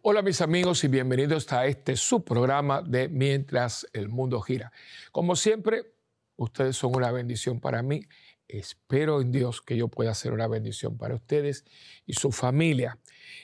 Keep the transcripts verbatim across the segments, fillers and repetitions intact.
Hola mis amigos y bienvenidos a este su programa de Mientras el Mundo Gira. Como siempre, ustedes son una bendición para mí. Espero en Dios que yo pueda ser una bendición para ustedes y su familia.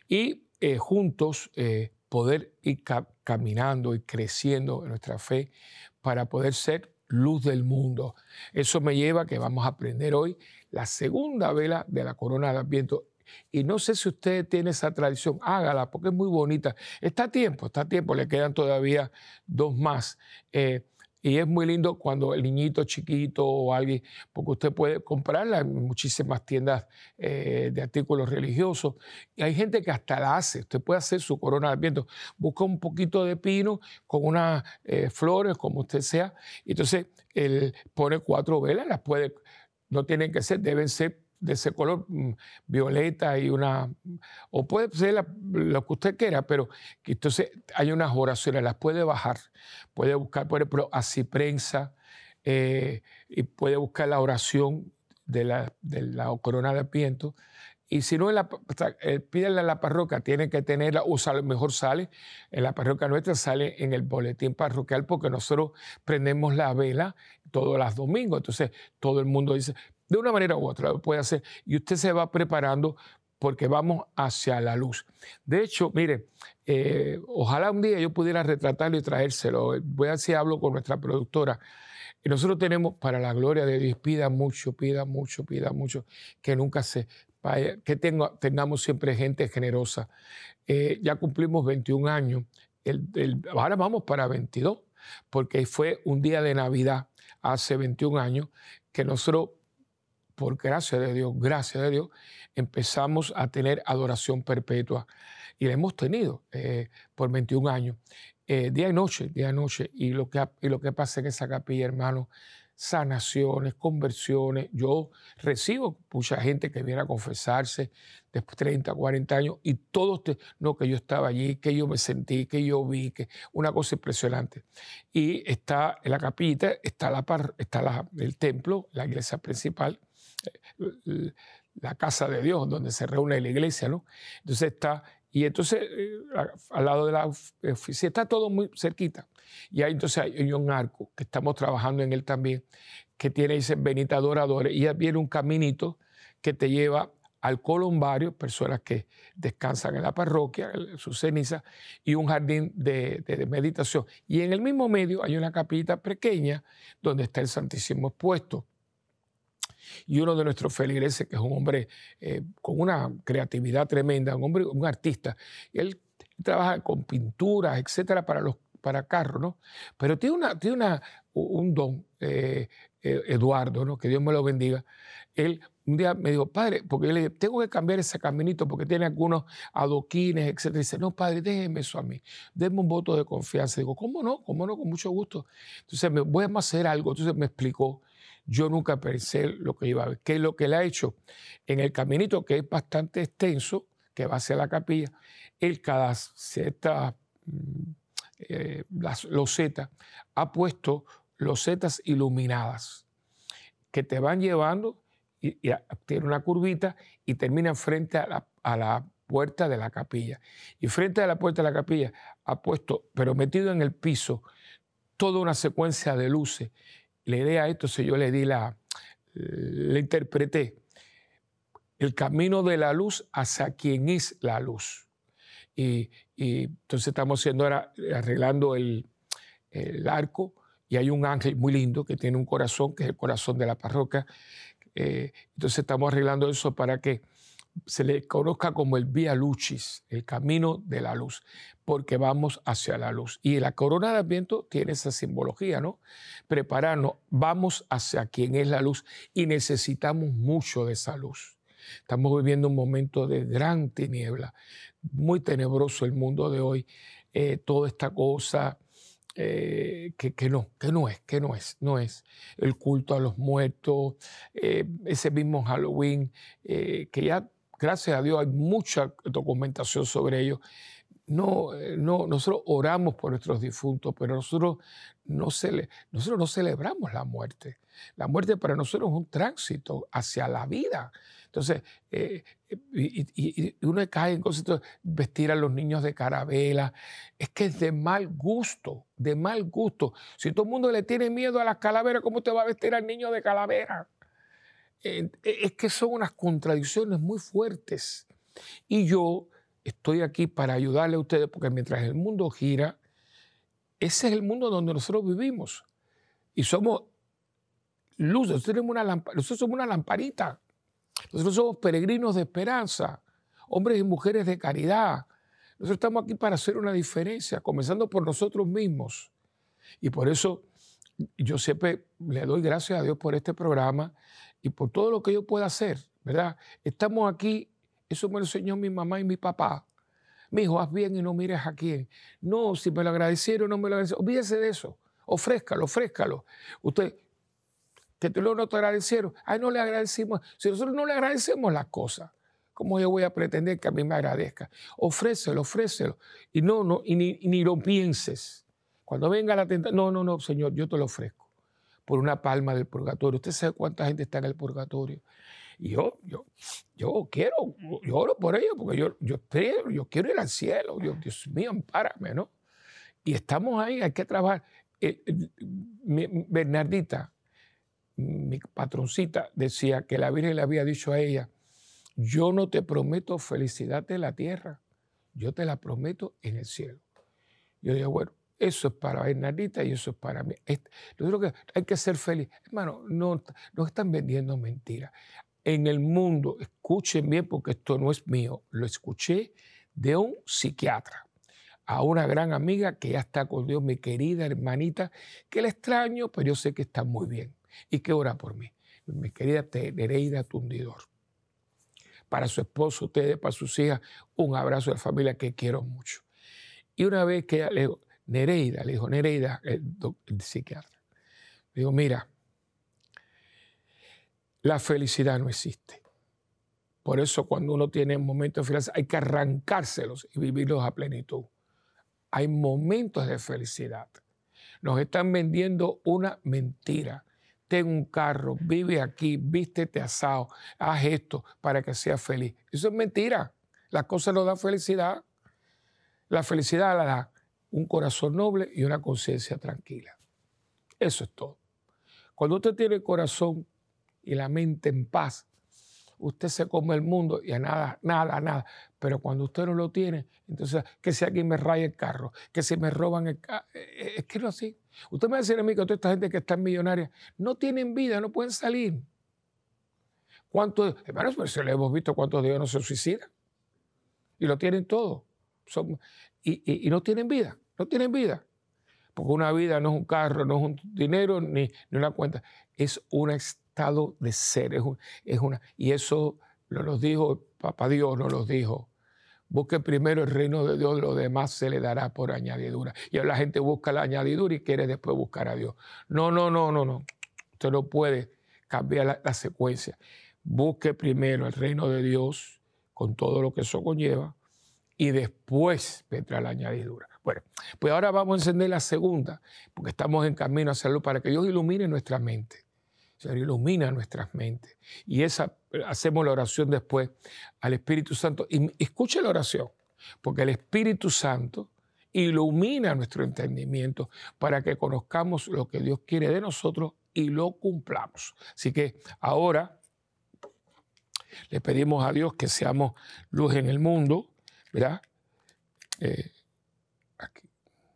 Y eh, juntos eh, poder ir ca caminando y creciendo en nuestra fe para poder ser luz del mundo. Eso me lleva a que vamos a aprender hoy la segunda vela de la corona de Adviento. Y no sé si usted tiene esa tradición, hágala porque es muy bonita. Está a tiempo, está a tiempo, le quedan todavía dos más. Eh, y es muy lindo cuando el niñito chiquito o alguien, porque usted puede comprarla en muchísimas tiendas eh, de artículos religiosos. Y hay gente que hasta la hace. Usted puede hacer su corona de Adviento. Busca un poquito de pino con unas eh, flores, como usted sea. Y entonces él pone cuatro velas, las puede, no tienen que ser, deben ser de ese color mm, violeta y una, o puede ser la, lo que usted quiera, pero que entonces hay unas oraciones, las puede bajar, puede buscar, por ejemplo, así prensa, eh, y puede buscar la oración de la, de la corona de Adviento. Y si no, en la, eh, pídele a la parroquia, tiene que tenerla, o sale, mejor sale, en la parroquia nuestra sale en el boletín parroquial, porque nosotros prendemos la vela todos los domingos. Entonces, todo el mundo dice, de una manera u otra lo puede hacer, y usted se va preparando porque vamos hacia la luz. De hecho, mire, eh, ojalá un día yo pudiera retratarlo y traérselo. Voy a ver si hablo con nuestra productora. Y nosotros tenemos, para la gloria de Dios, pida mucho, pida mucho, pida mucho, que nunca se vaya, que tenga, tengamos siempre gente generosa. Eh, ya cumplimos veintiún años, el, el, ahora vamos para veintidós, porque fue un día de Navidad, hace veintiún años, que nosotros, por gracia de Dios, gracias de Dios, empezamos a tener adoración perpetua. Y la hemos tenido eh, por veintiún años, eh, día y noche, día y noche. Y lo que, y lo que pasa en esa capilla, hermano, sanaciones, conversiones. Yo recibo mucha gente que viene a confesarse después de treinta, cuarenta años, y todos, te, no, que yo estaba allí, que yo me sentí, que yo vi, que una cosa impresionante. Y está en la capillita, está, la, está la, el templo, la iglesia principal, la casa de Dios, donde se reúne la iglesia, ¿no? Entonces está, y entonces eh, al lado de la oficina, está todo muy cerquita. Y ahí entonces hay un arco, que estamos trabajando en él también, que tiene, dice, venid adoradores, y viene un caminito que te lleva al columbario, personas que descansan en la parroquia, en sus cenizas, y un jardín de, de, de meditación. Y en el mismo medio hay una capillita pequeña donde está el Santísimo expuesto. Y uno de nuestros feligreses, que es un hombre eh, con una creatividad tremenda, un hombre, un artista, él trabaja con pinturas, etcétera, para los para carros, ¿no? Pero tiene, una, tiene una, un don, eh, eh, Eduardo, ¿no? Que Dios me lo bendiga. Él un día me dijo, padre, porque yo le dije, tengo que cambiar ese caminito porque tiene algunos adoquines, etcétera. Y dice, no, padre, déjeme eso a mí, déme un voto de confianza. Digo, ¿cómo no? ¿Cómo no? Con mucho gusto. Entonces, me, voy a hacer algo. Entonces me explicó. Yo nunca pensé lo que iba a ver. ¿Qué es lo que él ha hecho? En el caminito, que es bastante extenso, que va hacia la capilla, él cada cierta eh, las losetas ha puesto losetas iluminadas que te van llevando y, y tiene una curvita y termina frente a la, a la puerta de la capilla. Y frente a la puerta de la capilla ha puesto, pero metido en el piso, toda una secuencia de luces. La idea a esto, si yo le di la, le interpreté, el camino de la luz hacia quien es la luz. Y, y entonces estamos haciendo ahora, arreglando el, el arco, y hay un ángel muy lindo que tiene un corazón, que es el corazón de la parroquia. Eh, entonces estamos arreglando eso para que se le conozca como el Vía Lucis, el camino de la luz, porque vamos hacia la luz. Y la corona de Adviento tiene esa simbología, ¿no? Prepararnos, vamos hacia quien es la luz y necesitamos mucho de esa luz. Estamos viviendo un momento de gran tiniebla, muy tenebroso el mundo de hoy, eh, toda esta cosa eh, que, que no, que no es, que no es, no es. El culto a los muertos, eh, ese mismo Halloween, eh, que ya, gracias a Dios, hay mucha documentación sobre ello. no, eh, no, nosotros oramos por nuestros difuntos, pero nosotros no, cele, nosotros no celebramos la muerte. La muerte para nosotros es un tránsito hacia la vida. Entonces, eh, y, y, y uno cae en cosas de vestir a los niños de carabela. Es que es de mal gusto, de mal gusto. Si todo el mundo le tiene miedo a las calaveras, ¿cómo te va a vestir al niño de calavera? Eh, es que son unas contradicciones muy fuertes. Y yo estoy aquí para ayudarle a ustedes, porque mientras el mundo gira, ese es el mundo donde nosotros vivimos. Y somos luz, nosotros, tenemos una lamp- nosotros somos una lamparita. Nosotros somos peregrinos de esperanza, hombres y mujeres de caridad. Nosotros estamos aquí para hacer una diferencia, comenzando por nosotros mismos. Y por eso yo siempre le doy gracias a Dios por este programa y por todo lo que yo pueda hacer, ¿verdad? Estamos aquí, eso me lo enseñó mi mamá y mi papá. Mi hijo, haz bien y no mires a quién. No, si me lo agradecieron, no me lo agradecieron. Olvídese de eso. Ofrézcalo, ofrézcalo. Usted, que te lo no te agradecieron. Ay, no le agradecimos. Si nosotros no le agradecemos las cosas, ¿cómo yo voy a pretender que a mí me agradezca? Ofrécelo, ofrécelo. Y no, no, y ni, y ni lo pienses. Cuando venga la tentación, no, no, no, Señor, yo te lo ofrezco por una palma del purgatorio. Usted sabe cuánta gente está en el purgatorio. Y yo, yo, yo quiero, yo oro por ellos, porque yo, yo espero, yo quiero ir al cielo. Yo, Dios mío, ampárame, ¿no? Y estamos ahí, hay que trabajar. Eh, eh, mi, Bernardita, mi patroncita, decía que la Virgen le había dicho a ella, yo no te prometo felicidad en la tierra, yo te la prometo en el cielo. Yo dije, bueno, eso es para Bernardita y eso es para mí. Yo creo que hay que ser feliz. Hermano, no, no están vendiendo mentiras. En el mundo, escuchen bien porque esto no es mío, lo escuché de un psiquiatra, a una gran amiga que ya está con Dios, mi querida hermanita, que la extraño, pero yo sé que está muy bien y que ora por mí. Mi querida Nereida Tundidor. Para su esposo, ustedes, para sus hijas, un abrazo de familia que quiero mucho. Y una vez que ella le dijo, Nereida, le dijo, Nereida, el, el psiquiatra, le dijo, mira, la felicidad no existe. Por eso cuando uno tiene momentos de felicidad hay que arrancárselos y vivirlos a plenitud. Hay momentos de felicidad. Nos están vendiendo una mentira. Ten un carro, vive aquí, vístete asado, haz esto para que seas feliz. Eso es mentira. Las cosas no dan felicidad. La felicidad la da un corazón noble y una conciencia tranquila. Eso es todo. Cuando usted tiene el corazón y la mente en paz, usted se come el mundo y a nada, nada, nada. Pero cuando usted no lo tiene, entonces, que si alguien me raya el carro, que si me roban el carro, es que no es así. Usted me va a decir a mí que toda esta gente que está en millonaria no tienen vida, no pueden salir. ¿Cuántos, hermanos, pues le hemos visto cuántos de ellos no se suicidan? Y lo tienen todo. Son, y, y, y no tienen vida, no tienen vida. Porque una vida no es un carro, no es un dinero, ni, ni una cuenta. Es un estado de ser. Es, un, es una, y eso no nos dijo, Papá Dios nos lo dijo. Busque primero el reino de Dios, lo demás se le dará por añadidura. Y la gente busca la añadidura y quiere después buscar a Dios. No, no, no, no, no. Usted no puede cambiar la, la secuencia. Busque primero el reino de Dios con todo lo que eso conlleva y después vendrá la añadidura. Bueno, pues ahora vamos a encender la segunda, porque estamos en camino a hacerlo para que Dios ilumine nuestra mente. Señor, ilumina nuestras mentes. Y esa, hacemos la oración después al Espíritu Santo. Y escuche la oración, porque el Espíritu Santo ilumina nuestro entendimiento para que conozcamos lo que Dios quiere de nosotros y lo cumplamos. Así que ahora le pedimos a Dios que seamos luz en el mundo, ¿verdad? Eh, aquí.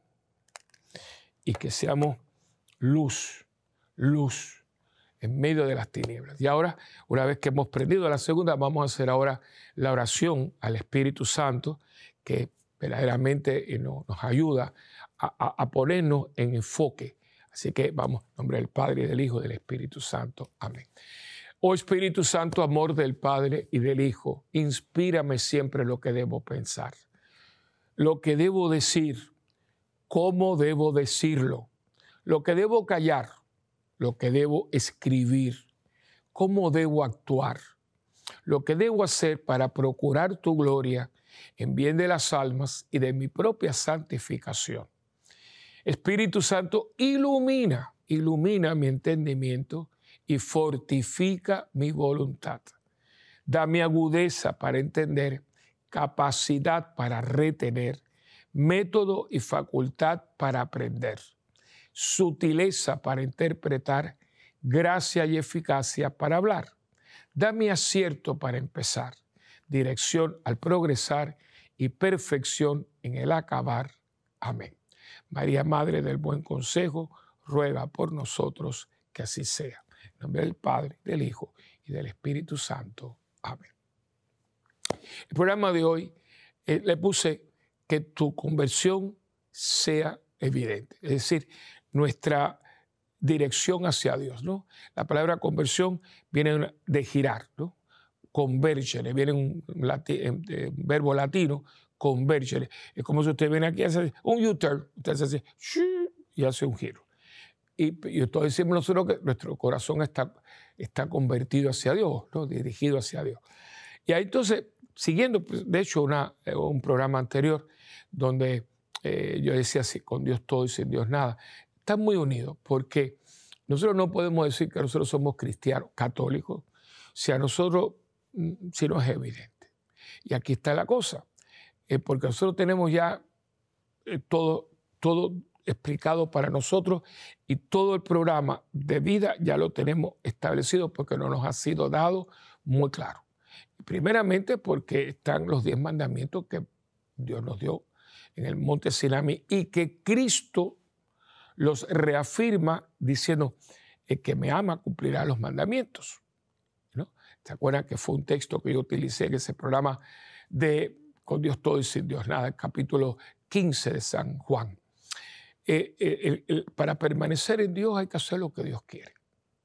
Y que seamos luz, luz en medio de las tinieblas. Y ahora, una vez que hemos prendido la segunda, vamos a hacer ahora la oración al Espíritu Santo, que verdaderamente nos, nos ayuda a, a, a ponernos en enfoque. Así que vamos, en nombre del Padre, y del Hijo, y del Espíritu Santo. Amén. Oh Espíritu Santo, amor del Padre y del Hijo, inspírame siempre lo que debo pensar, lo que debo decir, cómo debo decirlo, lo que debo callar, lo que debo escribir, cómo debo actuar, lo que debo hacer para procurar tu gloria en bien de las almas y de mi propia santificación. Espíritu Santo, ilumina, ilumina mi entendimiento y fortifica mi voluntad. Dame agudeza para entender, capacidad para retener, método y facultad para aprender, sutileza para interpretar, gracia y eficacia para hablar. Dame acierto para empezar, dirección al progresar y perfección en el acabar. Amén. María, Madre del Buen Consejo, ruega por nosotros que así sea. En nombre del Padre, del Hijo y del Espíritu Santo. Amén. El programa de hoy eh, le puse que tu conversión sea evidente, es decir, nuestra dirección hacia Dios, ¿no? La palabra conversión viene de girar, ¿no? Convergere, viene un, lati, un verbo latino, convergere. Es como si usted viene aquí y hace un U-turn, usted hace así, y hace un giro. Y, y todos decimos nosotros que nuestro corazón está, está convertido hacia Dios, ¿no? Dirigido hacia Dios. Y ahí entonces, siguiendo, de hecho, una, un programa anterior donde eh, yo decía así, con Dios todo y sin Dios nada, están muy unidos porque nosotros no podemos decir que nosotros somos cristianos, católicos, si a nosotros, si no es evidente. Y aquí está la cosa, eh, porque nosotros tenemos ya eh, todo, todo explicado para nosotros y todo el programa de vida ya lo tenemos establecido porque no nos ha sido dado muy claro. Primeramente porque están los diez mandamientos que Dios nos dio en el monte Sinaí y que Cristo los reafirma diciendo eh, que me ama cumplirá los mandamientos, ¿no? ¿Se acuerdan que fue un texto que yo utilicé en ese programa de Con Dios todo y sin Dios nada, el capítulo quince de San Juan? Eh, eh, el, el, para permanecer en Dios hay que hacer lo que Dios quiere.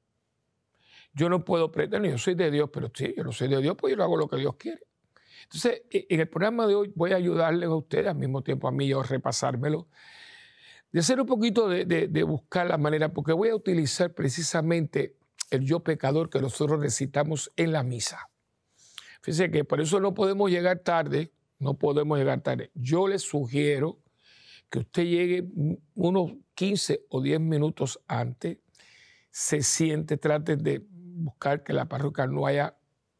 Yo no puedo pretender, yo soy de Dios, pero sí, yo no soy de Dios, pues yo no hago lo que Dios quiere. Entonces, en el programa de hoy voy a ayudarles a ustedes, al mismo tiempo a mí yo repasármelo, de hacer un poquito de, de, de buscar la manera, porque voy a utilizar precisamente el yo pecador que nosotros recitamos en la misa. Fíjense que por eso no podemos llegar tarde, no podemos llegar tarde. Yo les sugiero que usted llegue unos quince o diez minutos antes, se siente, trate de buscar que en la parroquia no haya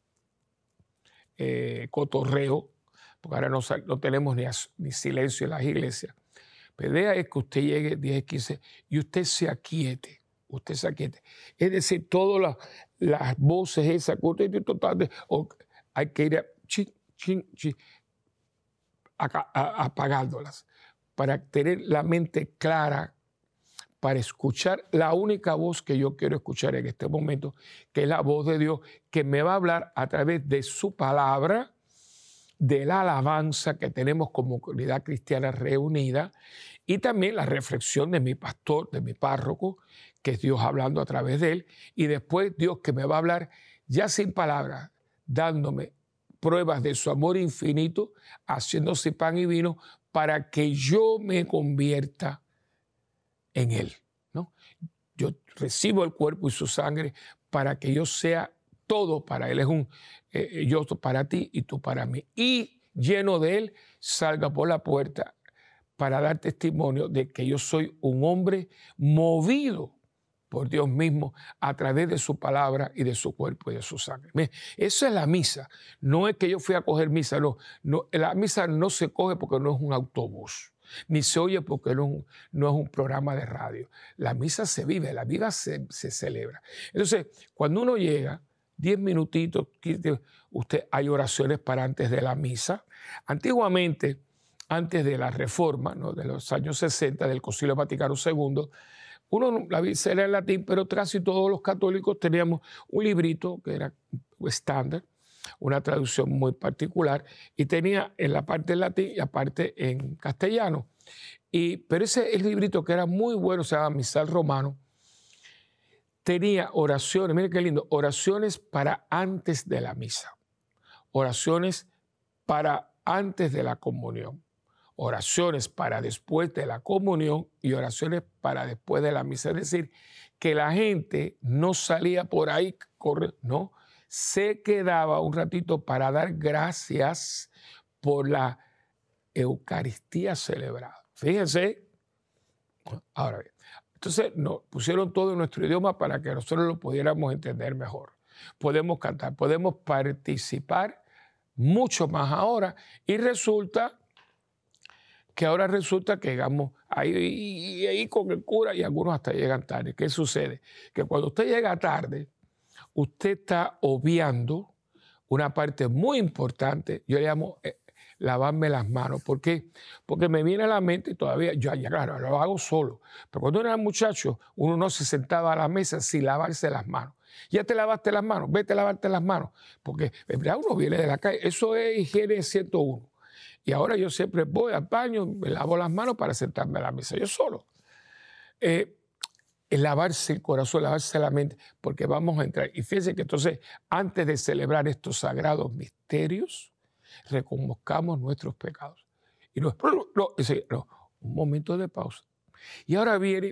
eh, cotorreo, porque ahora no, no tenemos ni, ni silencio en las iglesias. La idea es que usted llegue diez, quince y usted se aquiete, usted se aquiete. Es decir, todas las, las voces esas, hay que ir a, chin, chin, chin, a, a, apagándolas para tener la mente clara, para escuchar la única voz que yo quiero escuchar en este momento, que es la voz de Dios, que me va a hablar a través de su palabra, de la alabanza que tenemos como comunidad cristiana reunida y también la reflexión de mi pastor, de mi párroco, que es Dios hablando a través de él, y después Dios que me va a hablar ya sin palabras, dándome pruebas de su amor infinito, haciéndose pan y vino para que yo me convierta en él, ¿no? Yo recibo el cuerpo y su sangre para que yo sea todo para él. Es un eh, yo para ti y tú para mí. Y lleno de él, salga por la puerta para dar testimonio de que yo soy un hombre movido por Dios mismo a través de su palabra y de su cuerpo y de su sangre. Miren, esa es la misa. No es que yo fui a coger misa, no. no la misa no se coge porque no es un autobús, ni se oye porque no, no es un programa de radio. La misa se vive, la vida se, se celebra. Entonces, cuando uno llega, diez minutitos, usted, hay oraciones para antes de la misa. Antiguamente, antes de la reforma, ¿no?, de los años sesenta, del Concilio Vaticano segundo, uno la misa era en latín, pero casi todos los católicos teníamos un librito que era estándar, una traducción muy particular, y tenía en la parte en latín y aparte en castellano. Y, pero ese el librito que era muy bueno, se llama Misal Romano, tenía oraciones, miren qué lindo, oraciones para antes de la misa, oraciones para antes de la comunión, oraciones para después de la comunión y oraciones para después de la misa. Es decir, que la gente no salía por ahí, corre, no, se quedaba un ratito para dar gracias por la Eucaristía celebrada. Fíjense, ahora bien, entonces nos pusieron todo en nuestro idioma para que nosotros lo pudiéramos entender mejor. Podemos cantar, podemos participar mucho más ahora y resulta que ahora resulta que llegamos ahí, ahí con el cura y algunos hasta llegan tarde. ¿Qué sucede? Que cuando usted llega tarde, usted está obviando una parte muy importante, yo le llamo eh, lavarme las manos. ¿Por qué? Porque me viene a la mente, y todavía, yo ya claro, lo hago solo, pero cuando uno era muchacho, uno no se sentaba a la mesa sin lavarse las manos. Ya te lavaste las manos, vete a lavarte las manos, porque ya uno viene de la calle, eso es higiene ciento uno. Y ahora yo siempre voy al baño, me lavo las manos para sentarme a la mesa, yo solo. Eh, es lavarse el corazón, lavarse la mente, porque vamos a entrar. Y fíjense que entonces, antes de celebrar estos sagrados misterios, reconozcamos nuestros pecados. Y no, no, no, no, un momento de pausa. Y ahora viene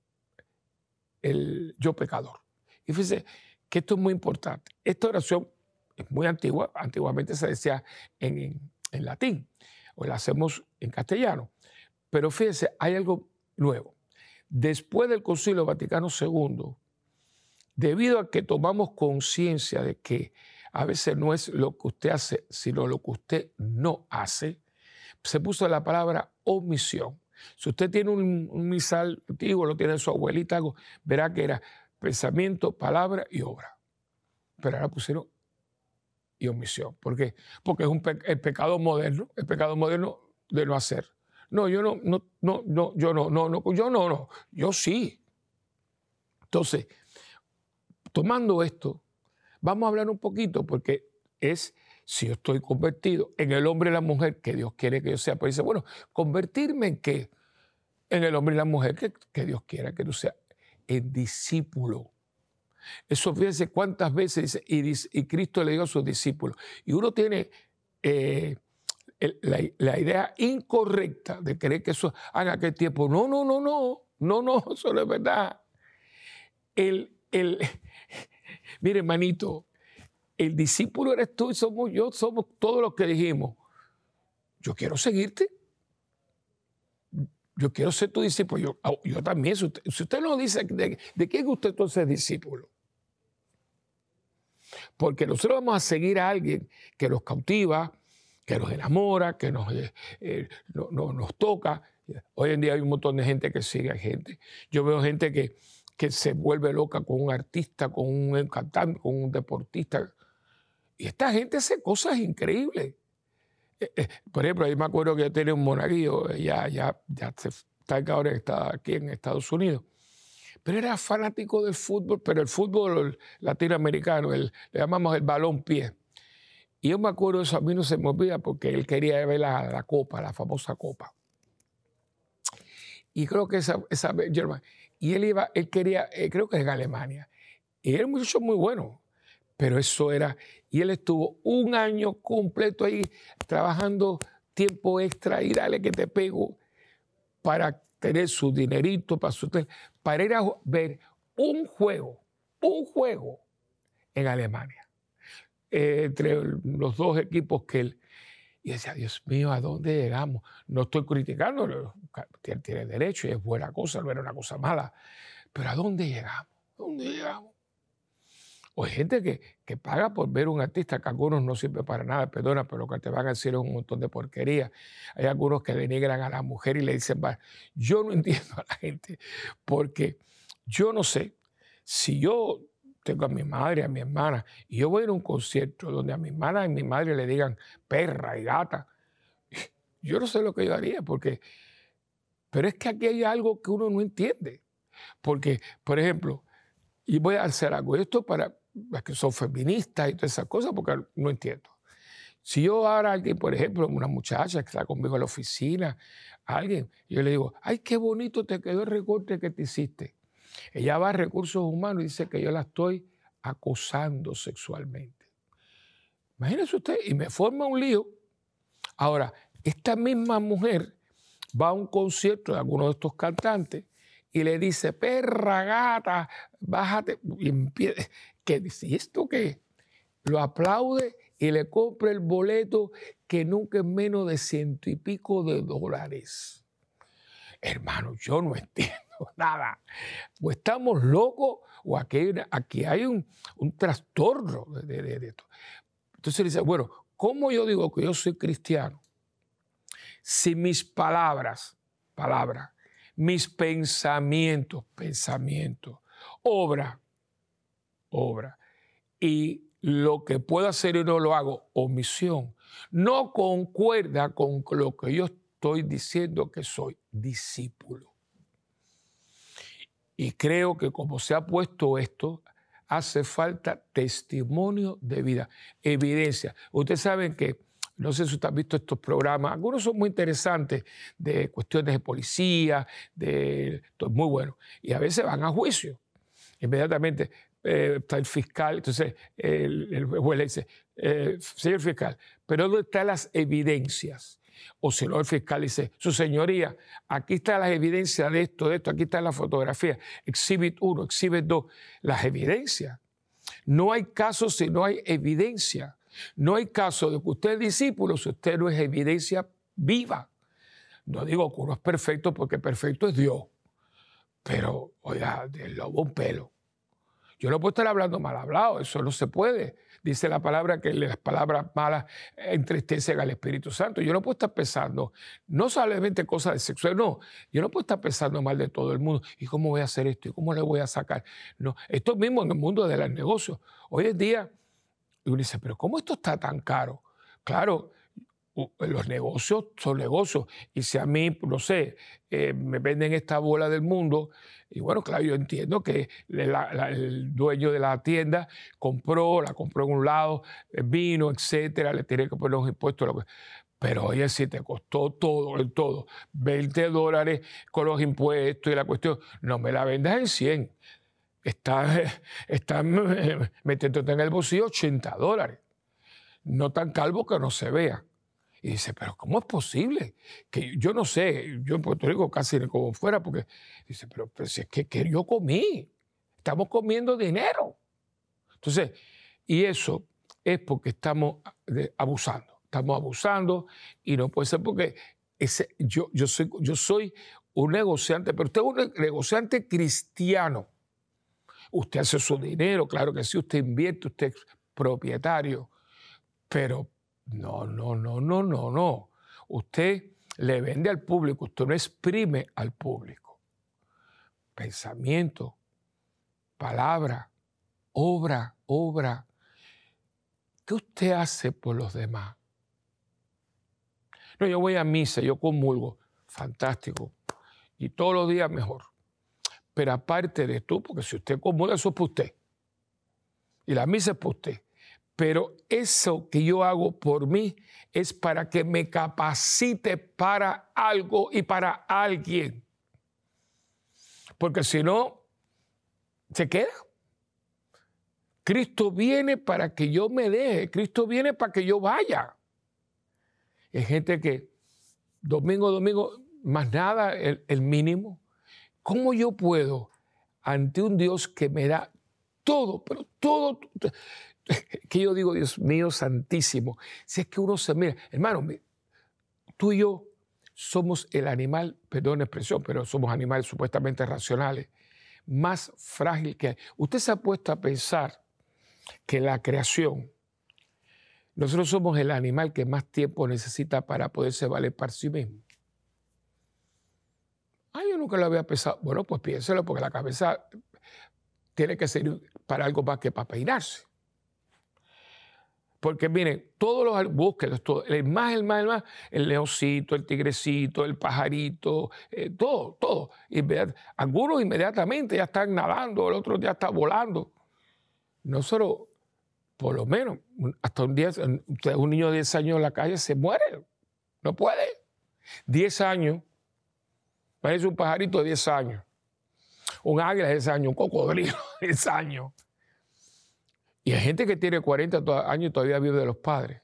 el yo pecador. Y fíjense que esto es muy importante. Esta oración es muy antigua, antiguamente se decía en, en, en latín, o la hacemos en castellano. Pero fíjense, hay algo nuevo. Después del Concilio Vaticano segundo, debido a que tomamos conciencia de que a veces no es lo que usted hace, sino lo que usted no hace, se puso la palabra omisión. Si usted tiene un, un misal antiguo, lo tiene su abuelita, algo, verá que era pensamiento, palabra y obra. Pero ahora pusieron y omisión. ¿Por qué? Porque es un pe el pecado moderno, el pecado moderno de no hacer. No, yo no, no, no, no, yo no, no, no, yo no, no, yo sí. Entonces, tomando esto, vamos a hablar un poquito porque es si yo estoy convertido en el hombre y la mujer que Dios quiere que yo sea. Pues dice, bueno, ¿convertirme en qué? En el hombre y la mujer que, que Dios quiera que tú seas. En discípulo. Eso fíjense cuántas veces dice, y, y Cristo le dijo a sus discípulos. Y uno tiene eh, el, la, la idea incorrecta de creer que eso en aquel tiempo. No, no, no, no, no, no, eso no es verdad. El, el, mire, hermanito, el discípulo eres tú y somos yo, somos todos los que dijimos, yo quiero seguirte. Yo quiero ser tu discípulo. Yo, yo también. Si usted, si usted no dice, ¿de, de quién usted entonces es discípulo? Porque nosotros vamos a seguir a alguien que nos cautiva, que nos enamora, que nos, eh, eh, no, no, nos toca. Hoy en día hay un montón de gente que sigue a gente. Yo veo gente que, que se vuelve loca con un artista, con un cantante, con un deportista. Y esta gente hace cosas increíbles. Por ejemplo, yo me acuerdo que yo tenía un monaguillo, ya, ya, ya está ahora está aquí en Estados Unidos, pero era fanático del fútbol, pero el fútbol latinoamericano, el, le llamamos el balón pie. Y yo me acuerdo de eso, a mí no se me olvida porque él quería ver la, la copa, la famosa copa. Y creo que esa, esa y él iba, él quería, eh, creo que en Alemania, y era un muchacho muy bueno. Pero eso era, y él estuvo un año completo ahí trabajando tiempo extra y dale que te pego para tener su dinerito, para, su, para ir a ver un juego, un juego en Alemania, eh, entre los dos equipos que él, y decía, Dios mío, ¿a dónde llegamos? No estoy criticando, tiene derecho y es buena cosa, no era una cosa mala, pero ¿a dónde llegamos? ¿A dónde llegamos? O hay gente que, que paga por ver un artista que algunos no sirve para nada, perdona, pero lo que te van a decir es un montón de porquería. Hay algunos que denigran a la mujer y le dicen, va, yo no entiendo a la gente, porque yo no sé, si yo tengo a mi madre, a mi hermana, y yo voy a ir a un concierto donde a mi hermana y a mi madre le digan perra y gata, yo no sé lo que yo haría, porque, pero es que aquí hay algo que uno no entiende. Porque, por ejemplo, y voy a hacer algo, esto para las que son feministas y todas esas cosas, porque no entiendo. Si yo ahora a alguien, por ejemplo, una muchacha que está conmigo en la oficina, a alguien, yo le digo, ay, qué bonito te quedó el recorte que te hiciste. Ella va a recursos humanos y dice que yo la estoy acosando sexualmente. Imagínese usted, y me forma un lío. Ahora, esta misma mujer va a un concierto de alguno de estos cantantes y le dice, perra, gata, bájate. Y empieza, ¿qué dice? ¿Y esto qué? Lo aplaude y le compra el boleto que nunca es menos de ciento y pico de dólares. Hermano, yo no entiendo nada. O estamos locos o aquí hay, una, aquí hay un, un trastorno de, de, de esto. Entonces dice, bueno, ¿cómo yo digo que yo soy cristiano? Si mis palabras, palabras, mis pensamientos, pensamientos, obra, obra, y lo que puedo hacer y no lo hago, omisión, no concuerda con lo que yo estoy diciendo que soy, discípulo. Y creo que como se ha puesto esto, hace falta testimonio de vida, evidencia. Ustedes saben que, no sé si ustedes han visto estos programas, algunos son muy interesantes, de cuestiones de policía, de, esto es muy bueno, y a veces van a juicio. Inmediatamente eh, está el fiscal, entonces el, el juez le dice, eh, señor fiscal, pero ¿dónde están las evidencias? O si no, el fiscal dice, su señoría, aquí están las evidencias de esto, de esto, aquí está la fotografía, exhibit uno, exhibit dos, las evidencias. No hay caso si no hay evidencia. No hay caso de que usted es discípulo si usted no es evidencia viva. No digo que uno es perfecto porque perfecto es Dios, pero, oiga, del lobo un pelo. Yo no puedo estar hablando mal hablado, eso no se puede. Dice la palabra que las palabras malas entristecen al Espíritu Santo. Yo no puedo estar pensando, no solamente cosas de sexo, no. Yo no puedo estar pensando mal de todo el mundo. ¿Y cómo voy a hacer esto? ¿Y cómo le voy a sacar? No. Esto mismo en el mundo de los negocios. Hoy en día, uno dice, pero ¿cómo esto está tan caro? Claro, los negocios son negocios. Y si a mí, no sé, eh, me venden esta bola del mundo, y bueno, claro, yo entiendo que la, la, el dueño de la tienda compró, la compró en un lado, vino, etcétera, le tiene que poner los impuestos. Pero oye, si te costó todo, el todo, veinte dólares con los impuestos y la cuestión, no me la vendas en cien. Estás está metiéndote en el bolsillo ochenta dólares. No tan calvo que no se vea. Y dice, pero ¿cómo es posible? Que yo no sé, yo en Puerto Rico casi ni como fuera, porque dice, pero, pero si es que, que yo comí, estamos comiendo dinero. Entonces, y eso es porque estamos abusando, estamos abusando y no puede ser porque ese, yo, yo, soy, yo soy un negociante, pero usted es un negociante cristiano. Usted hace su dinero, claro que sí, usted invierte, usted es propietario, pero no, no, no, no, no, no. Usted le vende al público, usted no exprime al público. Pensamiento, palabra, obra, obra. ¿Qué usted hace por los demás? No, yo voy a misa, yo comulgo, fantástico. Y todos los días mejor. Pero aparte de esto, porque si usted comulga, eso es para usted. Y la misa es para usted. Pero eso que yo hago por mí es para que me capacite para algo y para alguien. Porque si no, se queda. Cristo viene para que yo me deje. Cristo viene para que yo vaya. Hay gente que domingo a domingo, más nada, el, el mínimo. ¿Cómo yo puedo, ante un Dios que me da todo, pero todo, que yo digo, Dios mío santísimo, si es que uno se mira, hermano, tú y yo somos el animal, perdón la expresión, pero somos animales supuestamente racionales, más frágil que hay. Usted se ha puesto a pensar que la creación, nosotros somos el animal que más tiempo necesita para poderse valer por sí mismo. Ay, yo nunca lo había pensado. Bueno, pues piénselo, porque la cabeza tiene que ser para algo más que para peinarse. Porque miren, todos los búsquedos, todo, el más, el más, el más, el leoncito, el tigrecito, el pajarito, eh, todo, todo. Inmediat, algunos inmediatamente ya están nadando, el otro ya está volando. Nosotros, por lo menos, hasta un día, un niño de diez años en la calle se muere. No puede. diez años. Parece un pajarito de diez años. Un águila de diez años, un cocodrilo de diez años. Y hay gente que tiene cuarenta años y todavía vive de los padres.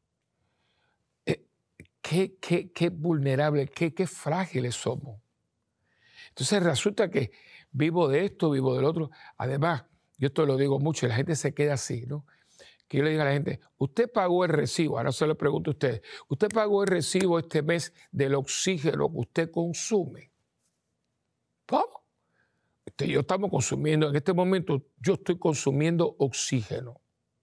Qué, qué, qué vulnerables, qué, qué frágiles somos. Entonces resulta que vivo de esto, vivo del otro. Además, yo esto lo digo mucho y la gente se queda así, ¿no? que yo le diga a la gente, usted pagó el recibo, ahora se lo pregunto a ustedes, usted pagó el recibo este mes del oxígeno que usted consume. ¿Cómo? Usted y yo estamos consumiendo, en este momento yo estoy consumiendo oxígeno.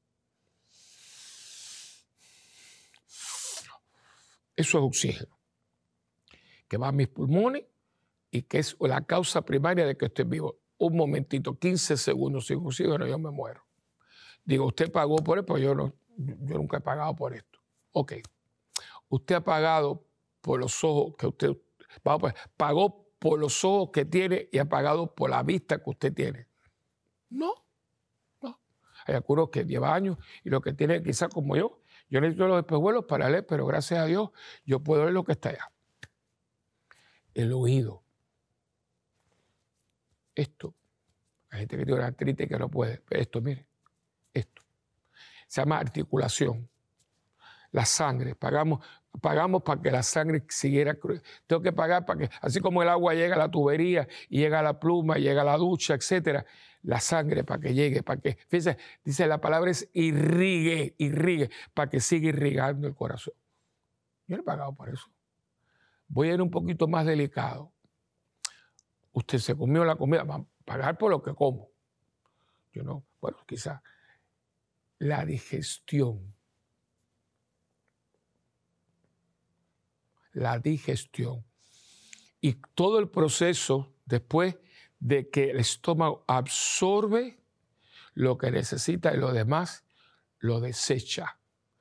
Eso es oxígeno, que va a mis pulmones y que es la causa primaria de que estoy vivo. Un momentito, quince segundos sin oxígeno, yo me muero. Digo, usted pagó por esto, pues yo, no, yo nunca he pagado por esto. Ok, usted ha pagado por los ojos que usted, pagó por los ojos que tiene y ha pagado por la vista que usted tiene. No, no. Hay algunos que llevan años y lo que tiene quizás como yo, yo necesito los espejuelos para leer, pero gracias a Dios yo puedo ver lo que está allá. El oído. Esto. Hay gente que tiene una artritis que no puede. Esto, mire. Esto. Se llama articulación. La sangre. Pagamos, pagamos para que la sangre siguiera. Tengo que pagar para que, así como el agua llega a la tubería y llega a la pluma, llega a la ducha, etcétera, la sangre para que llegue, para que, fíjense, dice la palabra es irrigue, irrigue, para que siga irrigando el corazón. Yo no he pagado por eso. Voy a ir un poquito más delicado. Usted se comió la comida, va a pagar por lo que como. Yo no, bueno, quizás la digestión. La digestión. Y todo el proceso después de que el estómago absorbe lo que necesita y lo demás lo desecha.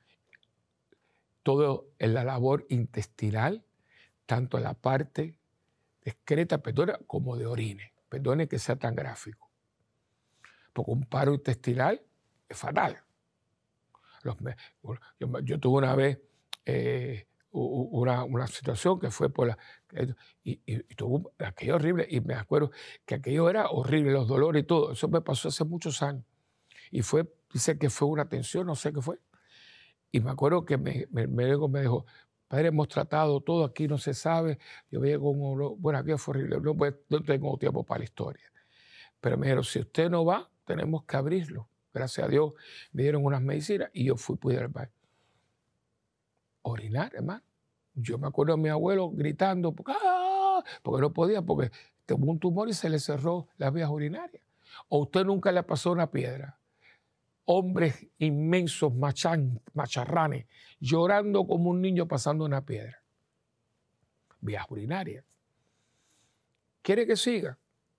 Todo en la labor intestinal, tanto en la parte excreta, perdona, como de orine. Perdone que sea tan gráfico. Porque un paro intestinal es fatal. Los, yo, yo tuve una vez eh, una, una situación que fue por la... Y, y, y tuvo aquello horrible. Y me acuerdo que aquello era horrible, los dolores y todo. Eso me pasó hace muchos años. Y fue, dice que fue una tensión, no sé qué fue. Y me acuerdo que me, me, me, me dijo, padre, hemos tratado todo, aquí no se sabe. Yo veía con un olor, bueno, aquello fue horrible. No, pues, no tengo tiempo para la historia. Pero me dijeron, si usted no va, tenemos que abrirlo. Gracias a Dios me dieron unas medicinas y yo fui, pude ir al baño. Orinar, hermano. Yo me acuerdo de mi abuelo gritando, porque, ¡ah! Porque no podía, porque tuvo un tumor y se le cerró las vías urinarias. O usted nunca le pasó una piedra. Hombres inmensos, machan, macharranes, llorando como un niño pasando una piedra. Vías urinarias. ¿Quiere que siga?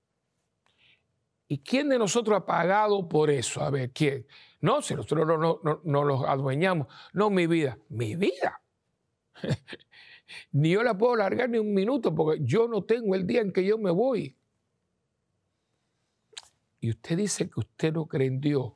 ¿Y quién de nosotros ha pagado por eso? A ver, ¿quién? No, si nosotros no, no, no, no los adueñamos. No, mi vida. ¿Mi vida? Ni yo la puedo largar ni un minuto porque yo no tengo el día en que yo me voy. Y usted dice que usted no cree en Dios.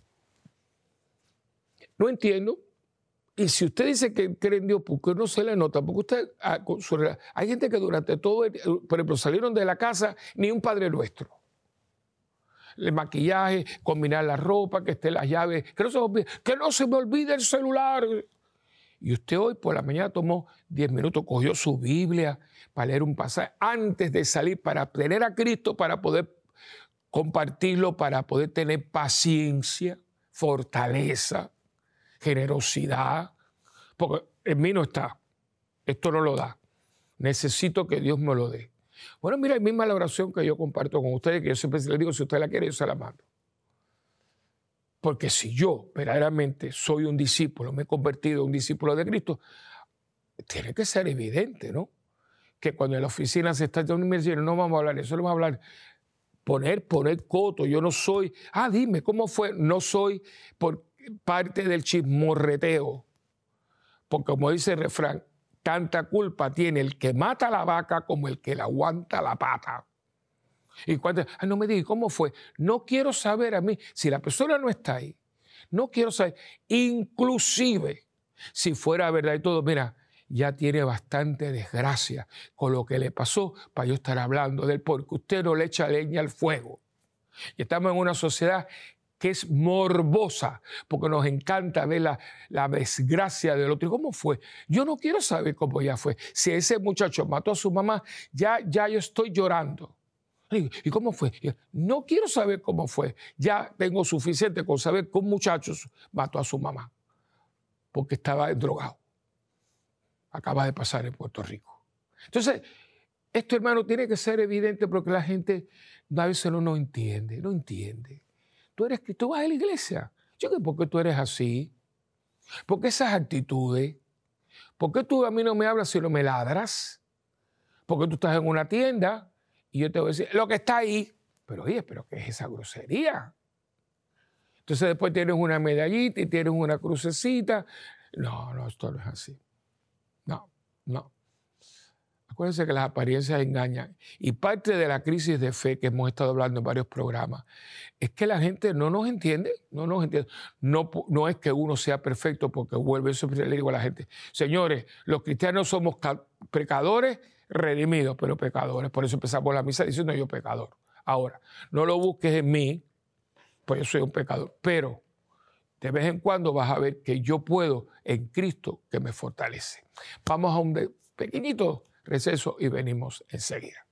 No entiendo. Y si usted dice que cree en Dios, ¿por qué no se le nota? Porque usted, hay gente que durante todo, el, por ejemplo, salieron de la casa ni un Padre Nuestro. El maquillaje, combinar la ropa, que esté las llaves, que no se me olvide, que no se me olvide el celular. Y usted hoy por la mañana tomó diez minutos, cogió su Biblia para leer un pasaje antes de salir, para tener a Cristo, para poder compartirlo, para poder tener paciencia, fortaleza, generosidad, porque en mí no está. Esto no lo da. Necesito que Dios me lo dé. Bueno, mira, es misma la oración que yo comparto con ustedes, que yo siempre les digo, si usted la quiere, yo se la mando. Porque si yo verdaderamente soy un discípulo, me he convertido en un discípulo de Cristo, tiene que ser evidente, ¿no? Que cuando en la oficina se está diciendo, no vamos a hablar de eso, no vamos a hablar. Poner, poner coto. Yo no soy, ah, dime, ¿cómo fue? No soy por parte del chismorreteo. Porque como dice el refrán, tanta culpa tiene el que mata la vaca como el que le aguanta la pata. Y cuando, ay, no me digas, ¿cómo fue? No quiero saber a mí, si la persona no está ahí, no quiero saber, inclusive, si fuera verdad y todo, mira, ya tiene bastante desgracia con lo que le pasó para yo estar hablando de él, porque usted no le echa leña al fuego. Y estamos en una sociedad que es morbosa, porque nos encanta ver la, la desgracia del otro. ¿Y cómo fue? Yo no quiero saber cómo ya fue. Si ese muchacho mató a su mamá, ya, ya yo estoy llorando. ¿Y cómo fue? No quiero saber cómo fue. Ya tengo suficiente con saber que un muchacho mató a su mamá porque estaba drogado. Acaba de pasar en Puerto Rico. Entonces, esto, hermano, tiene que ser evidente porque la gente a veces no, no entiende, no entiende. Tú, eres, tú vas a la iglesia. Yo que ¿por qué tú eres así? ¿Por qué esas actitudes? ¿Por qué tú a mí no me hablas si no me ladras? Porque tú estás en una tienda y yo te voy a decir, lo que está ahí. Pero oye, ¿pero qué es esa grosería? Entonces después tienes una medallita y tienes una crucecita. No, no, esto no es así. No, no. Acuérdense que las apariencias engañan. Y parte de la crisis de fe que hemos estado hablando en varios programas es que la gente no nos entiende, no nos entiende. No, no es que uno sea perfecto porque vuelve, eso le digo a la gente. Señores, los cristianos somos pecadores redimidos, pero pecadores. Por eso empezamos la misa diciendo yo pecador. Ahora, no lo busques en mí, pues yo soy un pecador. Pero de vez en cuando vas a ver que yo puedo en Cristo que me fortalece. Vamos a un pequeñito receso y venimos enseguida.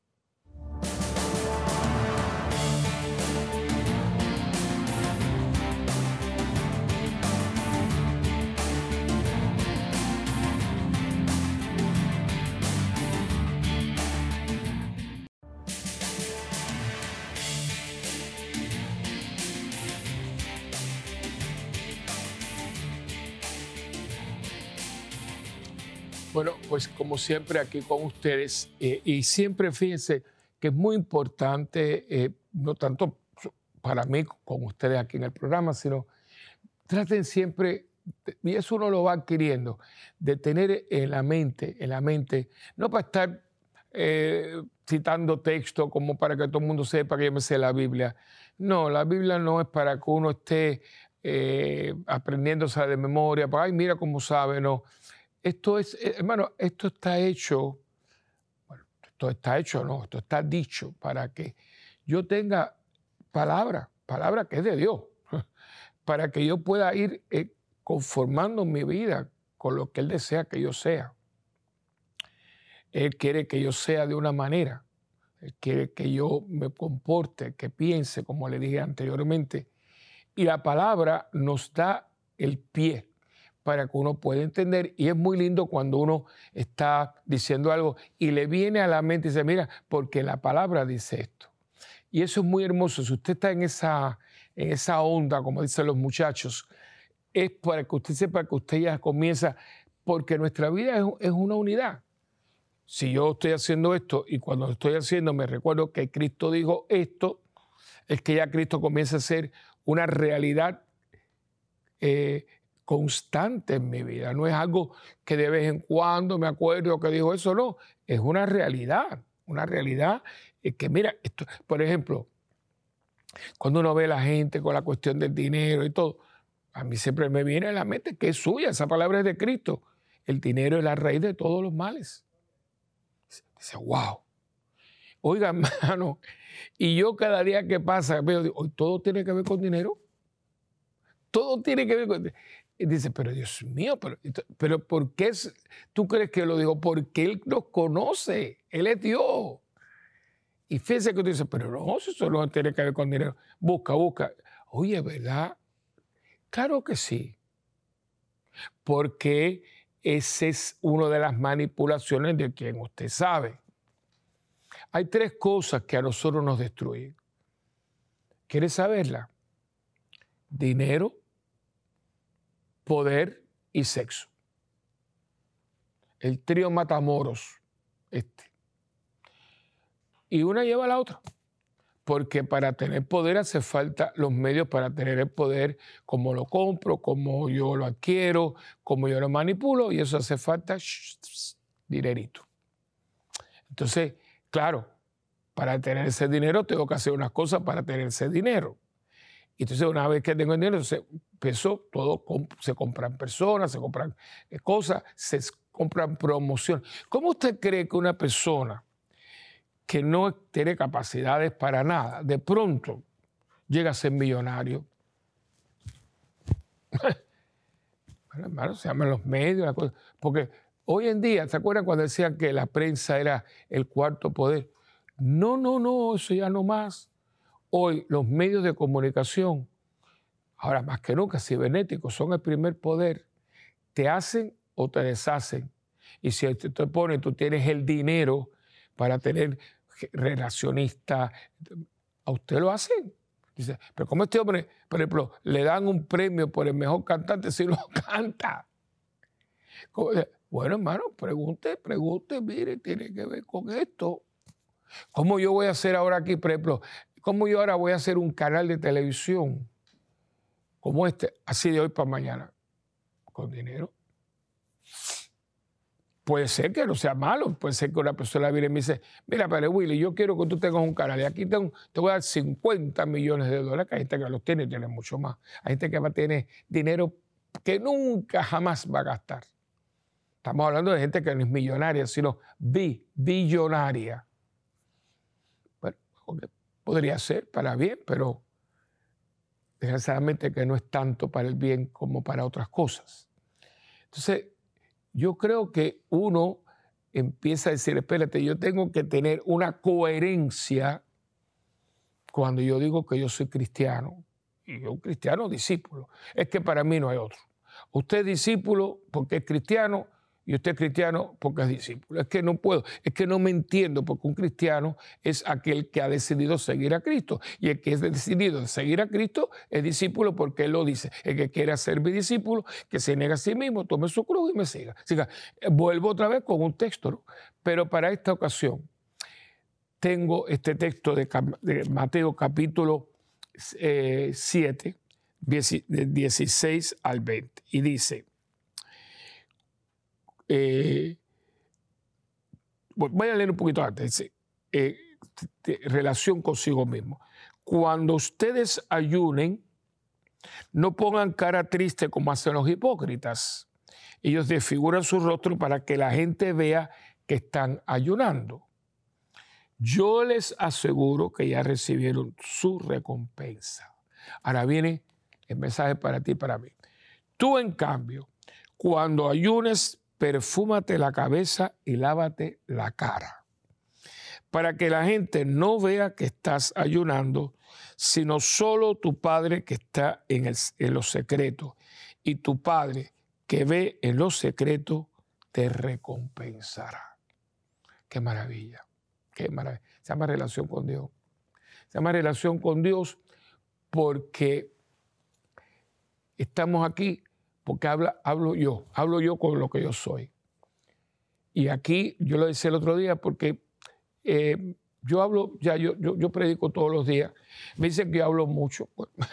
Bueno, pues como siempre aquí con ustedes, eh, y siempre fíjense que es muy importante, eh, no tanto para mí con ustedes aquí en el programa, sino traten siempre, y eso uno lo va adquiriendo, de tener en la mente, en la mente, no para estar eh, citando texto como para que todo el mundo sepa que yo me sé la Biblia. No, la Biblia no es para que uno esté eh, aprendiéndose de memoria, para, ay, mira cómo sabe, no. Esto es, hermano, esto está hecho, bueno, esto está hecho, no, esto está dicho para que yo tenga palabra, palabra que es de Dios, para que yo pueda ir eh, conformando mi vida con lo que Él desea que yo sea. Él quiere que yo sea de una manera, Él quiere que yo me comporte, que piense, como le dije anteriormente, y la palabra nos da el pie para que uno pueda entender. Y es muy lindo cuando uno está diciendo algo y le viene a la mente y dice, mira, porque la palabra dice esto. Y eso es muy hermoso. Si usted está en esa, en esa onda, como dicen los muchachos, es para que usted sepa que usted ya comienza, porque nuestra vida es, es una unidad. Si yo estoy haciendo esto y cuando lo estoy haciendo me recuerdo que Cristo dijo esto, es que ya Cristo comienza a ser una realidad eh, constante en mi vida. No es algo que de vez en cuando me acuerdo que dijo eso, no. Es una realidad, una realidad que, mira, esto, por ejemplo, cuando uno ve a la gente con la cuestión del dinero y todo, a mí siempre me viene a la mente que es suya, esa palabra es de Cristo. El dinero es la raíz de todos los males. Dice, wow. Oiga, hermano, y yo cada día que pasa veo, hoy todo tiene que ver con dinero. Todo tiene que ver con dinero. Y dice, pero Dios mío, pero, pero ¿por qué es, tú crees que lo digo? Porque Él nos conoce, Él es Dios. Y fíjense que tú dices, pero no, eso no tiene que ver con dinero. Busca, busca. Oye, ¿verdad? Claro que sí. Porque esa es una de las manipulaciones de quien usted sabe. Hay tres cosas que a nosotros nos destruyen. ¿Quieres saberla? Dinero, poder y sexo. El trío matamoros, este. Y una lleva a la otra. Porque para tener poder hace falta los medios para tener el poder, cómo lo compro, cómo yo lo adquiero, cómo yo lo manipulo, y eso hace falta shh, shh, dinerito. Entonces, claro, para tener ese dinero tengo que hacer unas cosas para tener ese dinero. Y entonces una vez que tengo el dinero, entonces empezó, todo se compran personas, se compran cosas, se compran promociones. ¿Cómo usted cree que una persona que no tiene capacidades para nada, de pronto llega a ser millonario? Bueno, hermano, se llaman los medios, la cosa. Porque hoy en día, ¿se acuerdan cuando decían que la prensa era el cuarto poder? No, no, no, eso ya no más. Hoy los medios de comunicación, ahora más que nunca cibernéticos, son el primer poder. Te hacen o te deshacen. Y si te, te pones, tú tienes el dinero para tener relacionistas, a usted lo hacen. Dice, pero como este hombre, por ejemplo, le dan un premio por el mejor cantante si no canta. ¿Cómo? Bueno, hermano, pregunte, pregunte, mire, tiene que ver con esto. ¿Cómo yo voy a hacer ahora aquí, por ejemplo, cómo yo ahora voy a hacer un canal de televisión como este, así de hoy para mañana? Con dinero. Puede ser que no sea malo, puede ser que una persona viene y me dice, mira, padre Willy, yo quiero que tú tengas un canal y aquí tengo, te voy a dar cincuenta millones de dólares, que hay gente que los tiene y tiene mucho más. Hay gente que va a tener dinero que nunca jamás va a gastar. Estamos hablando de gente que no es millonaria, sino bi, billonaria. Bueno, podría ser para bien, pero desgraciadamente que no es tanto para el bien como para otras cosas. Entonces, yo creo que uno empieza a decir, espérate, yo tengo que tener una coherencia cuando yo digo que yo soy cristiano. Y yo cristiano discípulo. Es que para mí no hay otro. Usted es discípulo porque es cristiano y usted es cristiano porque es discípulo. Es que no puedo, es que no me entiendo, porque un cristiano es aquel que ha decidido seguir a Cristo. Y el que es decidido seguir a Cristo es discípulo porque Él lo dice. El que quiera ser mi discípulo, que se niegue a sí mismo, tome su cruz y me siga. Así que vuelvo otra vez con un texto, ¿no? Pero para esta ocasión tengo este texto de, de Mateo capítulo eh, siete, del dieciséis al veinte. Y dice... Eh, voy a leer un poquito antes. Dice, eh, de, relación consigo mismo. Cuando ustedes ayunen, no pongan cara triste como hacen los hipócritas. Ellos desfiguran su rostro para que la gente vea que están ayunando. Yo les aseguro que ya recibieron su recompensa. Ahora viene el mensaje para ti y para mí. Tú, en cambio, cuando ayunes, perfúmate la cabeza y lávate la cara, para que la gente no vea que estás ayunando, sino solo tu Padre que está en, el, en lo secreto. Y tu Padre que ve en lo secreto te recompensará. Qué maravilla, qué maravilla. Se llama relación con Dios. Se llama relación con Dios porque estamos aquí. Porque habla, hablo yo, hablo yo con lo que yo soy. Y aquí, yo lo decía el otro día, porque eh, yo hablo, ya yo, yo, yo predico todos los días. Me dicen que yo hablo mucho.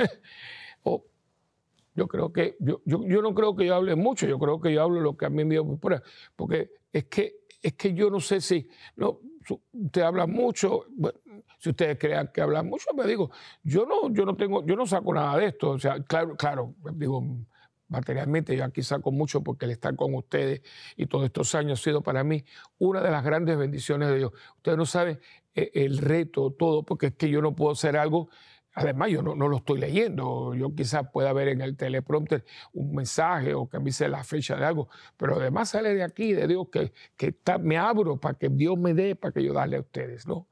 o, yo creo que, yo, yo, yo no creo que yo hable mucho, yo creo que yo hablo lo que a mí me dio por porque es que, es que yo no sé si, no, usted habla mucho, bueno, si ustedes crean que hablan mucho, me digo, yo no, yo no tengo, yo no saco nada de esto. O sea, claro, claro, digo, materialmente yo aquí saco mucho porque el estar con ustedes y todos estos años ha sido para mí una de las grandes bendiciones de Dios. Ustedes no saben eh, el reto, todo, porque es que yo no puedo hacer algo. Además, yo no, no lo estoy leyendo. Yo quizás pueda ver en el teleprompter un mensaje o que me dice la fecha de algo, pero además sale de aquí, de Dios, que, que está, me abro para que Dios me dé, para que yo darle a ustedes, ¿no?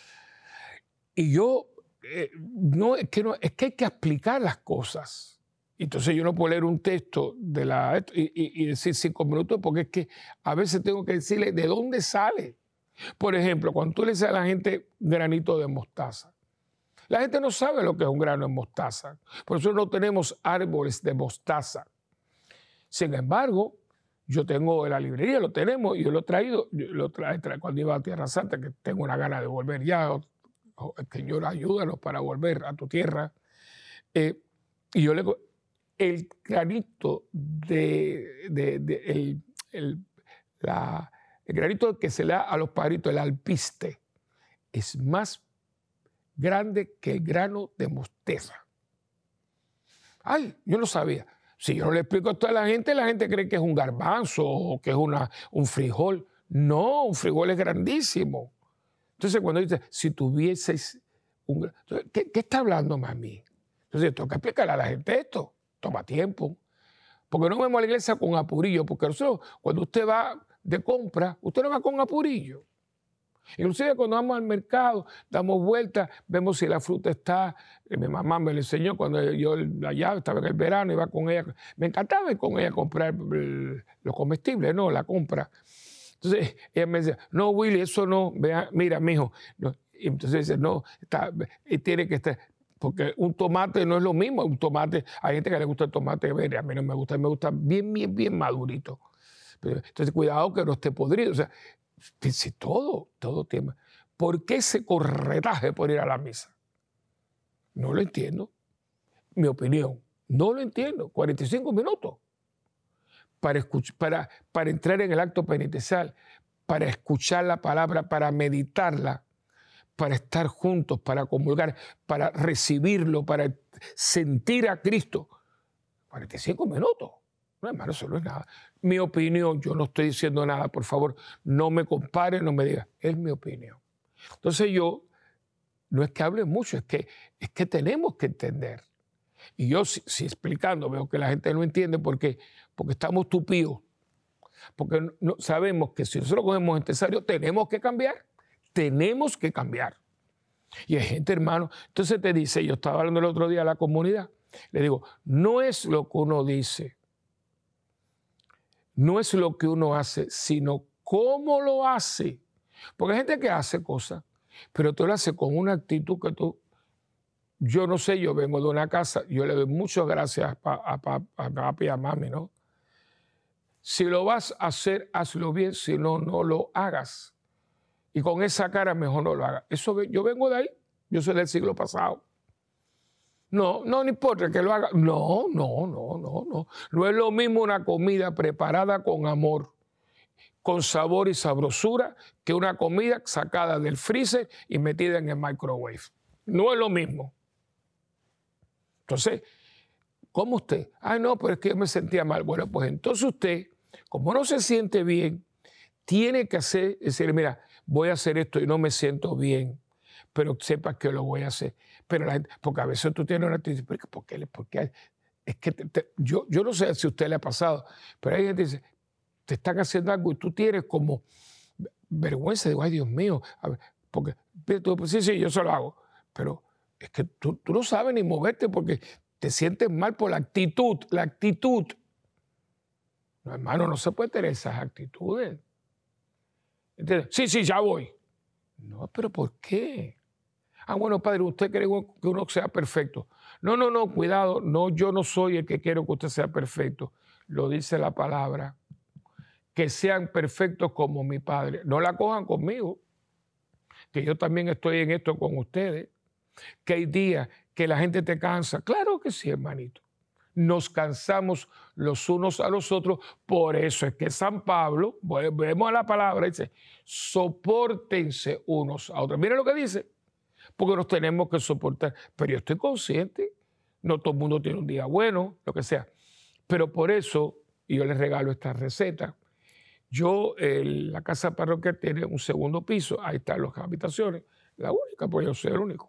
Y yo, eh, no, es que no, es que hay que explicar las cosas. Entonces yo no puedo leer un texto de la, y, y, y decir cinco minutos, porque es que a veces tengo que decirle de dónde sale. Por ejemplo, cuando tú le dices a la gente granito de mostaza, la gente no sabe lo que es un grano de mostaza. Por eso no tenemos árboles de mostaza. Sin embargo, yo tengo en la librería, lo tenemos, y yo lo he traído, yo lo traje cuando iba a Tierra Santa, que tengo una gana de volver ya, el Señor, ayúdanos para volver a tu tierra. Eh, y yo le el granito de, de, de el, el, la, el granito que se le da a los pajaritos, el alpiste, es más grande que el grano de mostaza. Ay, yo no sabía. Si yo no le explico esto a la gente, la gente cree que es un garbanzo o que es una, un frijol. No, un frijol es grandísimo. Entonces, cuando dice, si tuvieses un... ¿Qué, qué está hablando, mami? Entonces, tengo que explicarle a la gente esto. Toma tiempo. Porque no vamos a la iglesia con apurillo, porque nosotros, cuando usted va de compra, usted no va con apurillo. Inclusive cuando vamos al mercado, damos vueltas, vemos si la fruta está. Mi mamá me lo enseñó cuando yo allá estaba en el verano, iba con ella. Me encantaba ir con ella a comprar los comestibles, no, la compra. Entonces ella me decía, no, Willy, eso no, vea, mira, mijo. No. Y entonces dice, no, está, tiene que estar, porque un tomate no es lo mismo. Un tomate, hay gente que le gusta el tomate verde, a mí no me gusta, me gusta bien, bien, bien madurito. Entonces, cuidado que no esté podrido. O sea, si todo, todo tema. ¿Por qué ese corretaje por ir a la misa? No lo entiendo. Mi opinión, no lo entiendo. cuarenta y cinco minutos para, escuchar, para, para entrar en el acto penitencial, para escuchar la palabra, para meditarla, para estar juntos, para comulgar, para recibirlo, para sentir a Cristo. cuarenta y cinco minutos. No, hermano, eso no es nada. Mi opinión, yo no estoy diciendo nada, por favor, no me compare, no me diga. Es mi opinión. Entonces yo, no es que hable mucho, es que, es que tenemos que entender. Y yo, si, si explicando, veo que la gente no entiende porque, porque estamos tupidos. Porque no, sabemos que si nosotros cogemos en serio, tenemos que cambiar. Tenemos que cambiar. Y hay gente, hermano, entonces te dice, yo estaba hablando el otro día a la comunidad, le digo, no es lo que uno dice, no es lo que uno hace, sino cómo lo hace. Porque hay gente que hace cosas, pero tú lo haces con una actitud que tú, yo no sé, yo vengo de una casa, yo le doy muchas gracias a, a, a, a papi y a mami, ¿no? Si lo vas a hacer, hazlo bien, si no, no lo hagas. Y con esa cara mejor no lo hagas. Eso, yo vengo de ahí, yo soy del siglo pasado. No, no, no importa que lo haga. No, no, no, no, no. No es lo mismo una comida preparada con amor, con sabor y sabrosura, que una comida sacada del freezer y metida en el microwave. No es lo mismo. Entonces, ¿cómo usted? Ay, no, pero es que yo me sentía mal. Bueno, pues entonces usted, como no se siente bien, tiene que hacer, decir, mira, voy a hacer esto y no me siento bien, pero sepa que lo voy a hacer. Pero la gente, porque a veces tú tienes una actitud, ¿por qué? ¿Por qué? Es que te, te, yo, yo no sé si a usted le ha pasado, pero hay gente que dice, te están haciendo algo y tú tienes como vergüenza. Digo, ay, Dios mío, a ver, porque tú, pues, sí, sí, yo se lo hago, pero es que tú, tú no sabes ni moverte porque te sientes mal por la actitud, la actitud. No, hermano, no se puede tener esas actitudes. ¿Entiendes? Sí, sí, ya voy. No, pero ¿por qué? Ah, bueno, padre, usted cree que uno sea perfecto. No, no, no, cuidado. No, yo no soy el que quiero que usted sea perfecto. Lo dice la palabra. Que sean perfectos como mi Padre. No la cojan conmigo, que yo también estoy en esto con ustedes. Que hay días que la gente te cansa. Claro que sí, hermanito. Nos cansamos los unos a los otros. Por eso es que San Pablo, volvemos a la palabra, dice, sopórtense unos a otros. Miren lo que dice, porque nos tenemos que soportar. Pero yo estoy consciente, no todo el mundo tiene un día bueno, lo que sea. Pero por eso, y yo les regalo esta receta, yo, eh, la casa parroquial tiene un segundo piso, ahí están las habitaciones, la única, pues yo soy el único.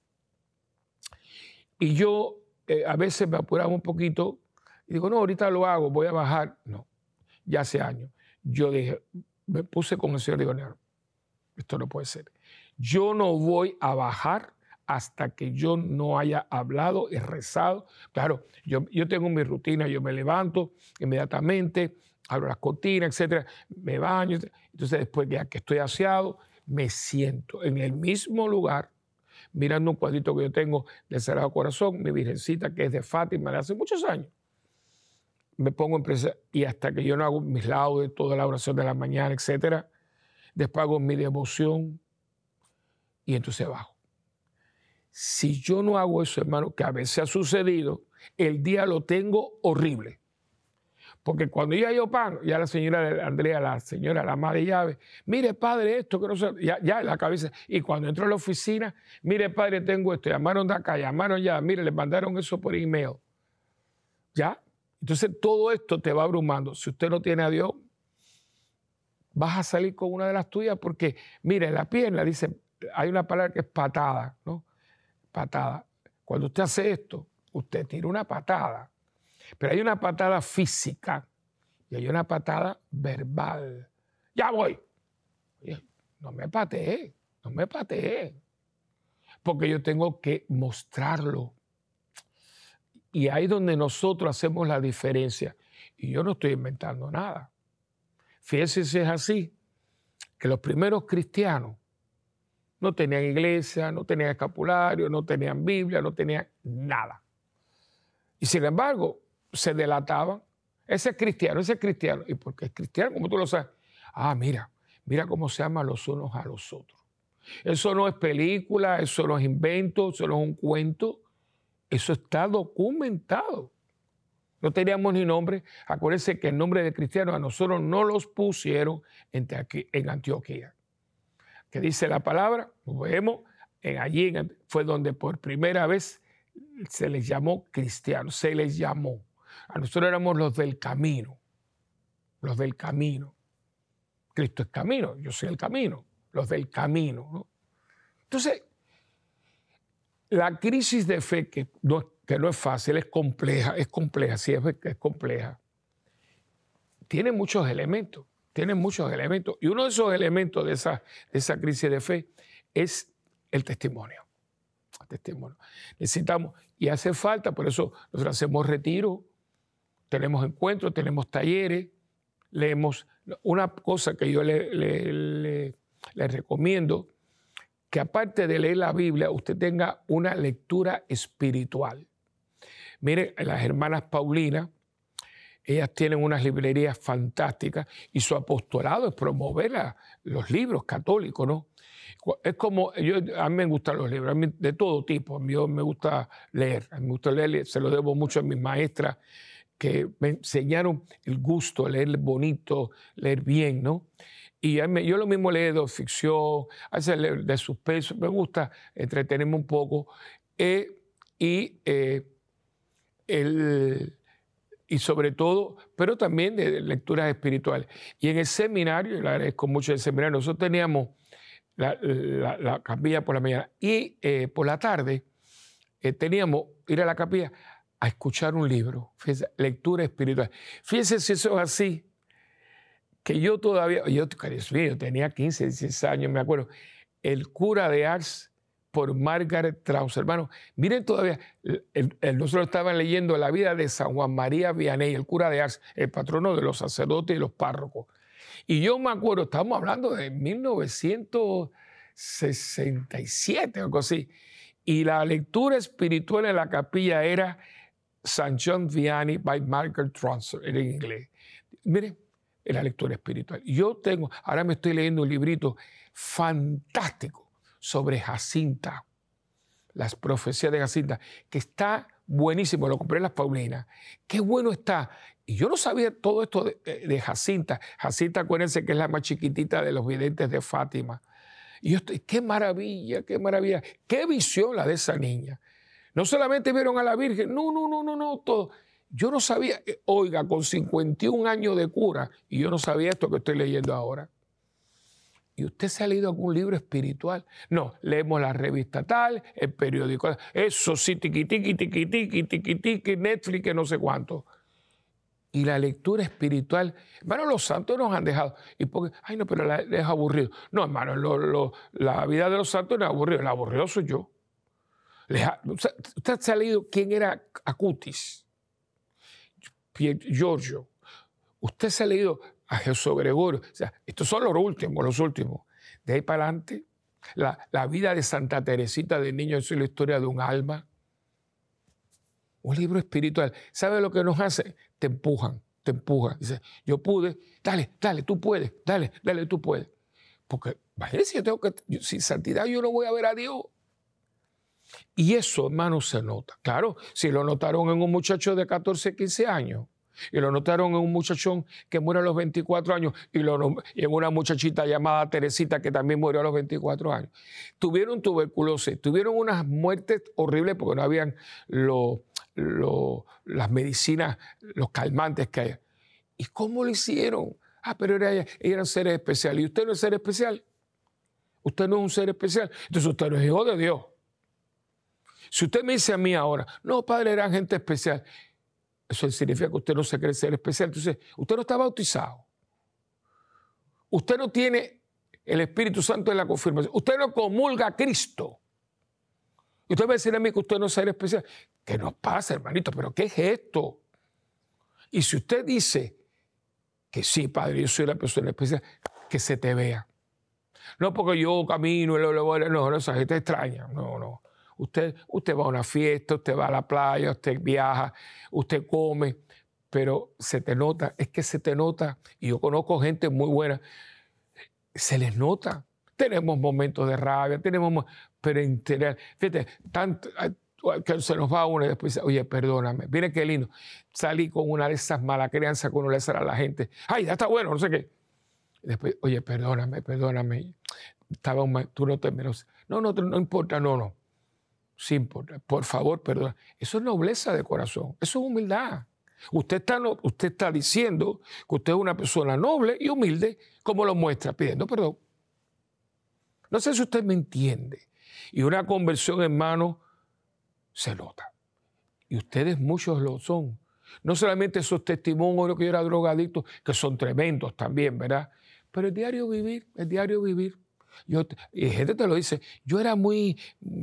Y yo eh, a veces me apuraba un poquito y digo, no, ahorita lo hago, voy a bajar. No, ya hace años. Yo dije, me puse con el señor, digo, no, esto no puede ser. Yo no voy a bajar hasta que yo no haya hablado y rezado. Claro, yo, yo tengo mi rutina, yo me levanto inmediatamente, abro las cortinas, etcétera, me baño. Entonces, después ya que estoy aseado, me siento en el mismo lugar, mirando un cuadrito que yo tengo del Sagrado Corazón, mi virgencita que es de Fátima de hace muchos años. Me pongo en presa y hasta que yo no hago mis laudes, toda la oración de la mañana, etcétera, después hago mi devoción y entonces bajo. Si yo no hago eso, hermano, que a veces ha sucedido, el día lo tengo horrible. Porque cuando ya yo pago, ya la señora Andrea, la señora, la madre llave, mire, padre, esto, que no sé, ya, ya en la cabeza. Y cuando entro a la oficina, mire, padre, tengo esto, llamaron de acá, llamaron ya, mire, le mandaron eso por email. ¿Ya? Entonces todo esto te va abrumando. Si usted no tiene a Dios, vas a salir con una de las tuyas porque, mire, en la pierna dice, hay una palabra que es patada, ¿no? Patada. Cuando usted hace esto, usted tira una patada. Pero hay una patada física y hay una patada verbal. Ya voy. no me patee, no me patee. Porque yo tengo que mostrarlo. Y ahí es donde nosotros hacemos la diferencia. Y yo no estoy inventando nada. Fíjense si es así, que los primeros cristianos no tenían iglesia, no tenían escapulario, no tenían Biblia, no tenían nada. Y sin embargo, se delataban. Ese es cristiano, ese es cristiano. ¿Y por qué es cristiano? ¿Cómo tú lo sabes? Ah, mira, mira cómo se aman los unos a los otros. Eso no es película, eso no es invento, eso no es un cuento. Eso está documentado. No teníamos ni nombre. Acuérdense que el nombre de cristiano a nosotros no los pusieron en Antioquía. Que dice la palabra, lo vemos, en allí fue donde por primera vez se les llamó cristianos, se les llamó. A nosotros éramos los del camino, los del camino. Cristo es camino, yo soy el camino, los del camino, ¿no? Entonces, la crisis de fe, que no, que no es fácil, es compleja, es compleja, sí es que es compleja, tiene muchos elementos, tiene muchos elementos. Y uno de esos elementos de esa, de esa crisis de fe es el testimonio. El testimonio. Necesitamos, y hace falta, por eso nosotros hacemos retiro, tenemos encuentros, tenemos talleres, leemos. Una cosa que yo le, le, le, le recomiendo, que aparte de leer la Biblia, usted tenga una lectura espiritual. Mire, las hermanas Paulinas, ellas tienen unas librerías fantásticas y su apostolado es promover a los libros católicos, ¿no? Es como, yo, a mí me gustan los libros, a mí de todo tipo, a mí me gusta leer, a mí me gusta leer, se lo debo mucho a mis maestras que me enseñaron el gusto, leer bonito, leer bien, ¿no? Y yo lo mismo leo de ficción, a veces leo de suspenso, me gusta entretenerme un poco. Eh, y, eh, el, y sobre todo, pero también de lecturas espirituales. Y en el seminario, y le agradezco mucho el seminario, nosotros teníamos la, la, la capilla por la mañana y eh, por la tarde eh, teníamos ir a la capilla a escuchar un libro, fíjense, lectura espiritual. Fíjense si eso es así, que yo todavía, yo, Dios mío, tenía quince, dieciséis años, me acuerdo, El cura de Ars por Margaret Strauss. Hermano, miren todavía, el, el, el, nosotros estaban leyendo la vida de San Juan María Vianney, el cura de Ars, el patrono de los sacerdotes y los párrocos. Y yo me acuerdo, estábamos hablando de mil novecientos sesenta y siete o algo así, y la lectura espiritual en la capilla era San John Vianney by Margaret Strauss, en inglés. Miren, en la lectura espiritual. Yo tengo, ahora me estoy leyendo un librito fantástico sobre Jacinta, las profecías de Jacinta, que está buenísimo, lo compré en las Paulinas. Qué bueno está. Y yo no sabía todo esto de, de Jacinta. Jacinta, acuérdense que es la más chiquitita de los videntes de Fátima. Y yo estoy, qué maravilla, qué maravilla, qué visión la de esa niña. No solamente vieron a la Virgen, no, no, no, no, no, todo. Yo no sabía, oiga, con cincuenta y un años de cura, y yo no sabía esto que estoy leyendo ahora. ¿Y usted se ha leído algún libro espiritual? No, leemos la revista tal, el periódico, eso sí, tiqui, tiqui, tiqui, tiqui, tiqui, tiqui, Netflix, que no sé cuánto. Y la lectura espiritual, hermano, los santos nos han dejado. Y porque, ay, no, pero la, es aburrido. No, hermano, lo, lo, la vida de los santos no es aburrido, el aburrido soy yo. ¿Usted, usted se ha leído quién era Acutis? Giorgio. Usted se ha leído a Jesús Gregorio. O sea, estos son los últimos, los últimos. De ahí para adelante, la, la vida de Santa Teresita de Niño es la historia de un alma. Un libro espiritual. ¿Sabe lo que nos hace? Te empujan, te empujan. Dice, yo pude, dale, dale, tú puedes, dale, dale, tú puedes. Porque, imagínense, yo tengo que, yo, sin santidad yo no voy a ver a Dios. Y eso, hermano, se nota. Claro, si lo notaron en un muchacho de catorce, quince años, y lo notaron en un muchachón que muere a los veinticuatro años, y, lo, y en una muchachita llamada Teresita que también murió a los veinticuatro años. Tuvieron tuberculosis, tuvieron unas muertes horribles porque no habían lo, lo, las medicinas, los calmantes que hay. ¿Y cómo lo hicieron? Ah, pero era, ellos eran seres especiales. ¿Y usted no es ser especial? Usted no es un ser especial. Entonces usted no es hijo de Dios. Si usted me dice a mí ahora, no, padre, eran gente especial, eso significa que usted no se cree ser especial. Entonces, usted no está bautizado. Usted no tiene el Espíritu Santo es la confirmación. Usted no comulga a Cristo. Y usted va a decir a mí que usted no es ser especial. ¿Qué nos pasa, hermanito? ¿Pero qué es esto? Y si usted dice que sí, Padre, yo soy la persona especial, que se te vea. No porque yo camino y lo, lo, lo, no, no, esa gente extraña. No, no. Usted, usted va a una fiesta, usted va a la playa, usted viaja, usted come, pero se te nota, es que se te nota. Y yo conozco gente muy buena, se les nota. Tenemos momentos de rabia, tenemos, pero interior. Fíjate, tanto que se nos va uno y después dice, oye, perdóname. Mire qué lindo. Salí con una de esas malas crianzas que uno le hace a la gente. Ay, ya está bueno, no sé qué. Y después, oye, perdóname, perdóname. Estaba un, tú no te mereces. No, no, no importa, no, no. Sí importa. Por favor, perdona. Eso es nobleza de corazón. Eso es humildad. Usted está, usted está diciendo que usted es una persona noble y humilde, como lo muestra, pidiendo perdón. No sé si usted me entiende. Y una conversión, hermano, se nota. Y ustedes muchos lo son. No solamente esos testimonios que yo era drogadicto, que son tremendos también, ¿verdad? Pero el diario vivir, el diario vivir. Yo, y gente te lo dice, yo era muy,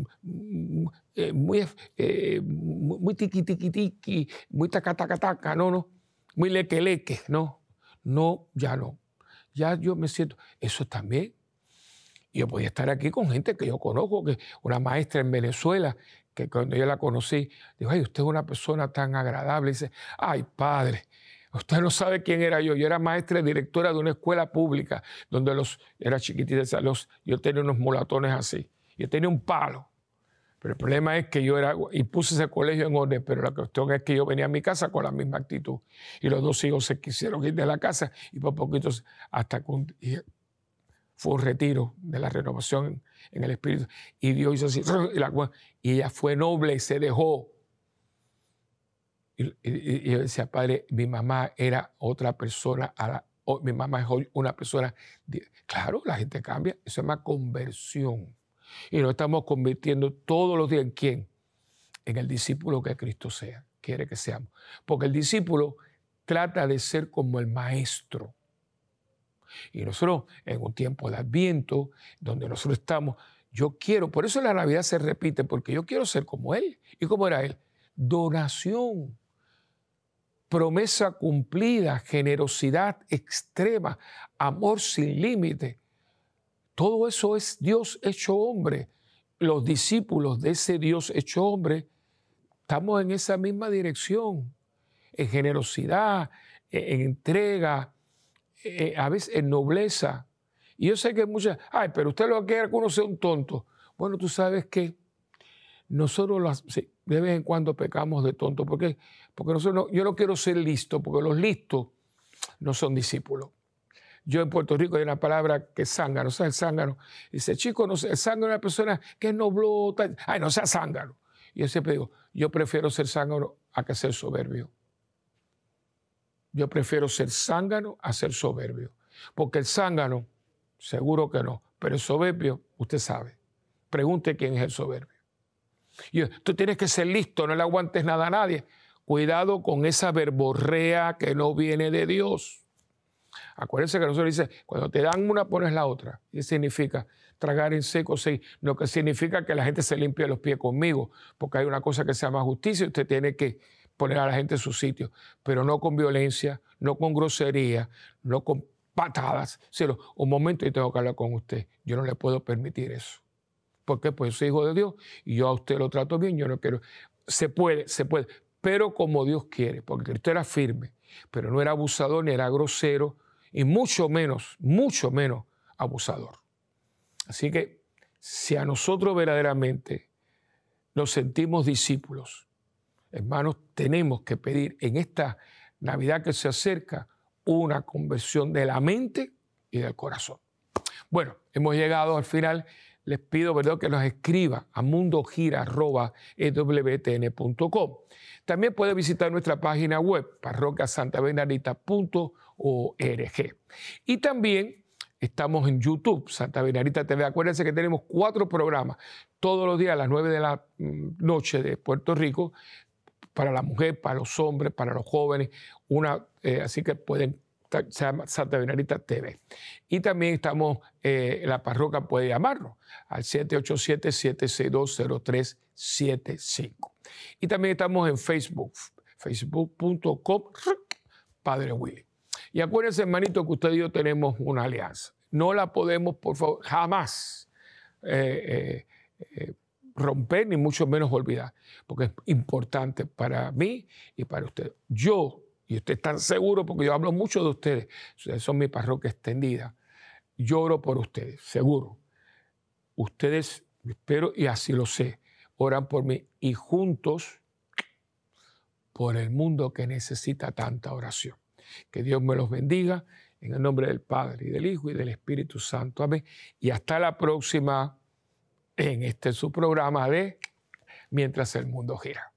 eh, muy, eh, muy tiqui, tiqui, tiqui, muy taca, taca, taca, no, no, muy leque, leque, no, no, ya no. Ya yo me siento, eso también. Yo podía estar aquí con gente que yo conozco, que una maestra en Venezuela, que cuando yo la conocí, dijo, ay, usted es una persona tan agradable. Y dice, ay, padre, usted no sabe quién era yo. Yo era maestra y directora de una escuela pública, donde los, era chiquitita, los, yo tenía unos mulatones así. Yo tenía un palo. Pero el problema es que yo era, y puse ese colegio en orden, pero la cuestión es que yo venía a mi casa con la misma actitud. Y los dos hijos se quisieron ir de la casa y por poquito hasta con... Fue un retiro de la renovación en el espíritu. Y Dios hizo así. Y, la, y ella fue noble y se dejó. Y, y, y yo decía, padre, mi mamá era otra persona. A la, oh, mi mamá es hoy una persona. Claro, la gente cambia. Eso se llama conversión. Y nos estamos convirtiendo todos los días en quién? En el discípulo que Cristo sea, quiere que seamos. Porque el discípulo trata de ser como el maestro. Y nosotros, en un tiempo de Adviento, donde nosotros estamos, yo quiero, por eso la Navidad se repite, porque yo quiero ser como Él. ¿Y cómo era Él? Donación, promesa cumplida, generosidad extrema, amor sin límite. Todo eso es Dios hecho hombre. Los discípulos de ese Dios hecho hombre, estamos en esa misma dirección, en generosidad, en entrega, Eh, a veces en nobleza. Y yo sé que muchas, ay, pero usted lo que quiere que uno sea un tonto. Bueno, tú sabes que nosotros las, sí, de vez en cuando pecamos de tonto. ¿Por qué? Porque nosotros no, yo no quiero ser listo, porque los listos no son discípulos. Yo en Puerto Rico hay una palabra que es zángano, ¿sabes? El zángano. Dice, chico, no sé, el zángano es una persona que es noblota. Ay, no sea zángano. Y yo siempre digo, yo prefiero ser zángano a que ser soberbio. Yo prefiero ser zángano a ser soberbio. Porque el zángano, seguro que no. Pero el soberbio, usted sabe. Pregunte quién es el soberbio. Y yo, tú tienes que ser listo, no le aguantes nada a nadie. Cuidado con esa verborrea que no viene de Dios. Acuérdense que nosotros dice, cuando te dan una, pones la otra. Y eso significa tragar en seco, sí. Lo que significa que la gente se limpie los pies conmigo. Porque hay una cosa que se llama justicia y usted tiene que poner a la gente en su sitio, pero no con violencia, no con grosería, no con patadas. Sino, un momento y tengo que hablar con usted. Yo no le puedo permitir eso. ¿Por qué? Pues soy hijo de Dios y yo a usted lo trato bien, yo no quiero. Se puede, se puede, pero como Dios quiere, porque Cristo era firme, pero no era abusador ni era grosero y mucho menos, mucho menos abusador. Así que si a nosotros verdaderamente nos sentimos discípulos, hermanos, tenemos que pedir en esta Navidad que se acerca una conversión de la mente y del corazón. Bueno, hemos llegado al final. Les pido, ¿verdad?, que nos escriba a mundogira arroba e w t n punto com. También puede visitar nuestra página web, parroquia santa benedicta punto org. Y también estamos en YouTube, Santa Benedicta T V. Acuérdense que tenemos cuatro programas todos los días a las nueve de la noche de Puerto Rico, para la mujer, para los hombres, para los jóvenes. Una, eh, así que pueden se llama Santa Benedicta T V. Y también estamos, eh, la parroquia puede llamarnos al siete ocho siete, siete seis dos, cero tres siete cinco. Y también estamos en Facebook, facebook punto com, Padre Willy. Y acuérdense, hermanito, que usted y yo tenemos una alianza. No la podemos, por favor, jamás eh, eh, eh, romper, ni mucho menos olvidar, porque es importante para mí y para usted. Yo, y ustedes están seguros, porque yo hablo mucho de ustedes, ustedes son mi parroquia extendida, lloro por ustedes, seguro. Ustedes, espero, y así lo sé, oran por mí y juntos por el mundo que necesita tanta oración. Que Dios me los bendiga en el nombre del Padre y del Hijo y del Espíritu Santo. Amén. Y hasta la próxima en este su programa de Mientras el Mundo Gira.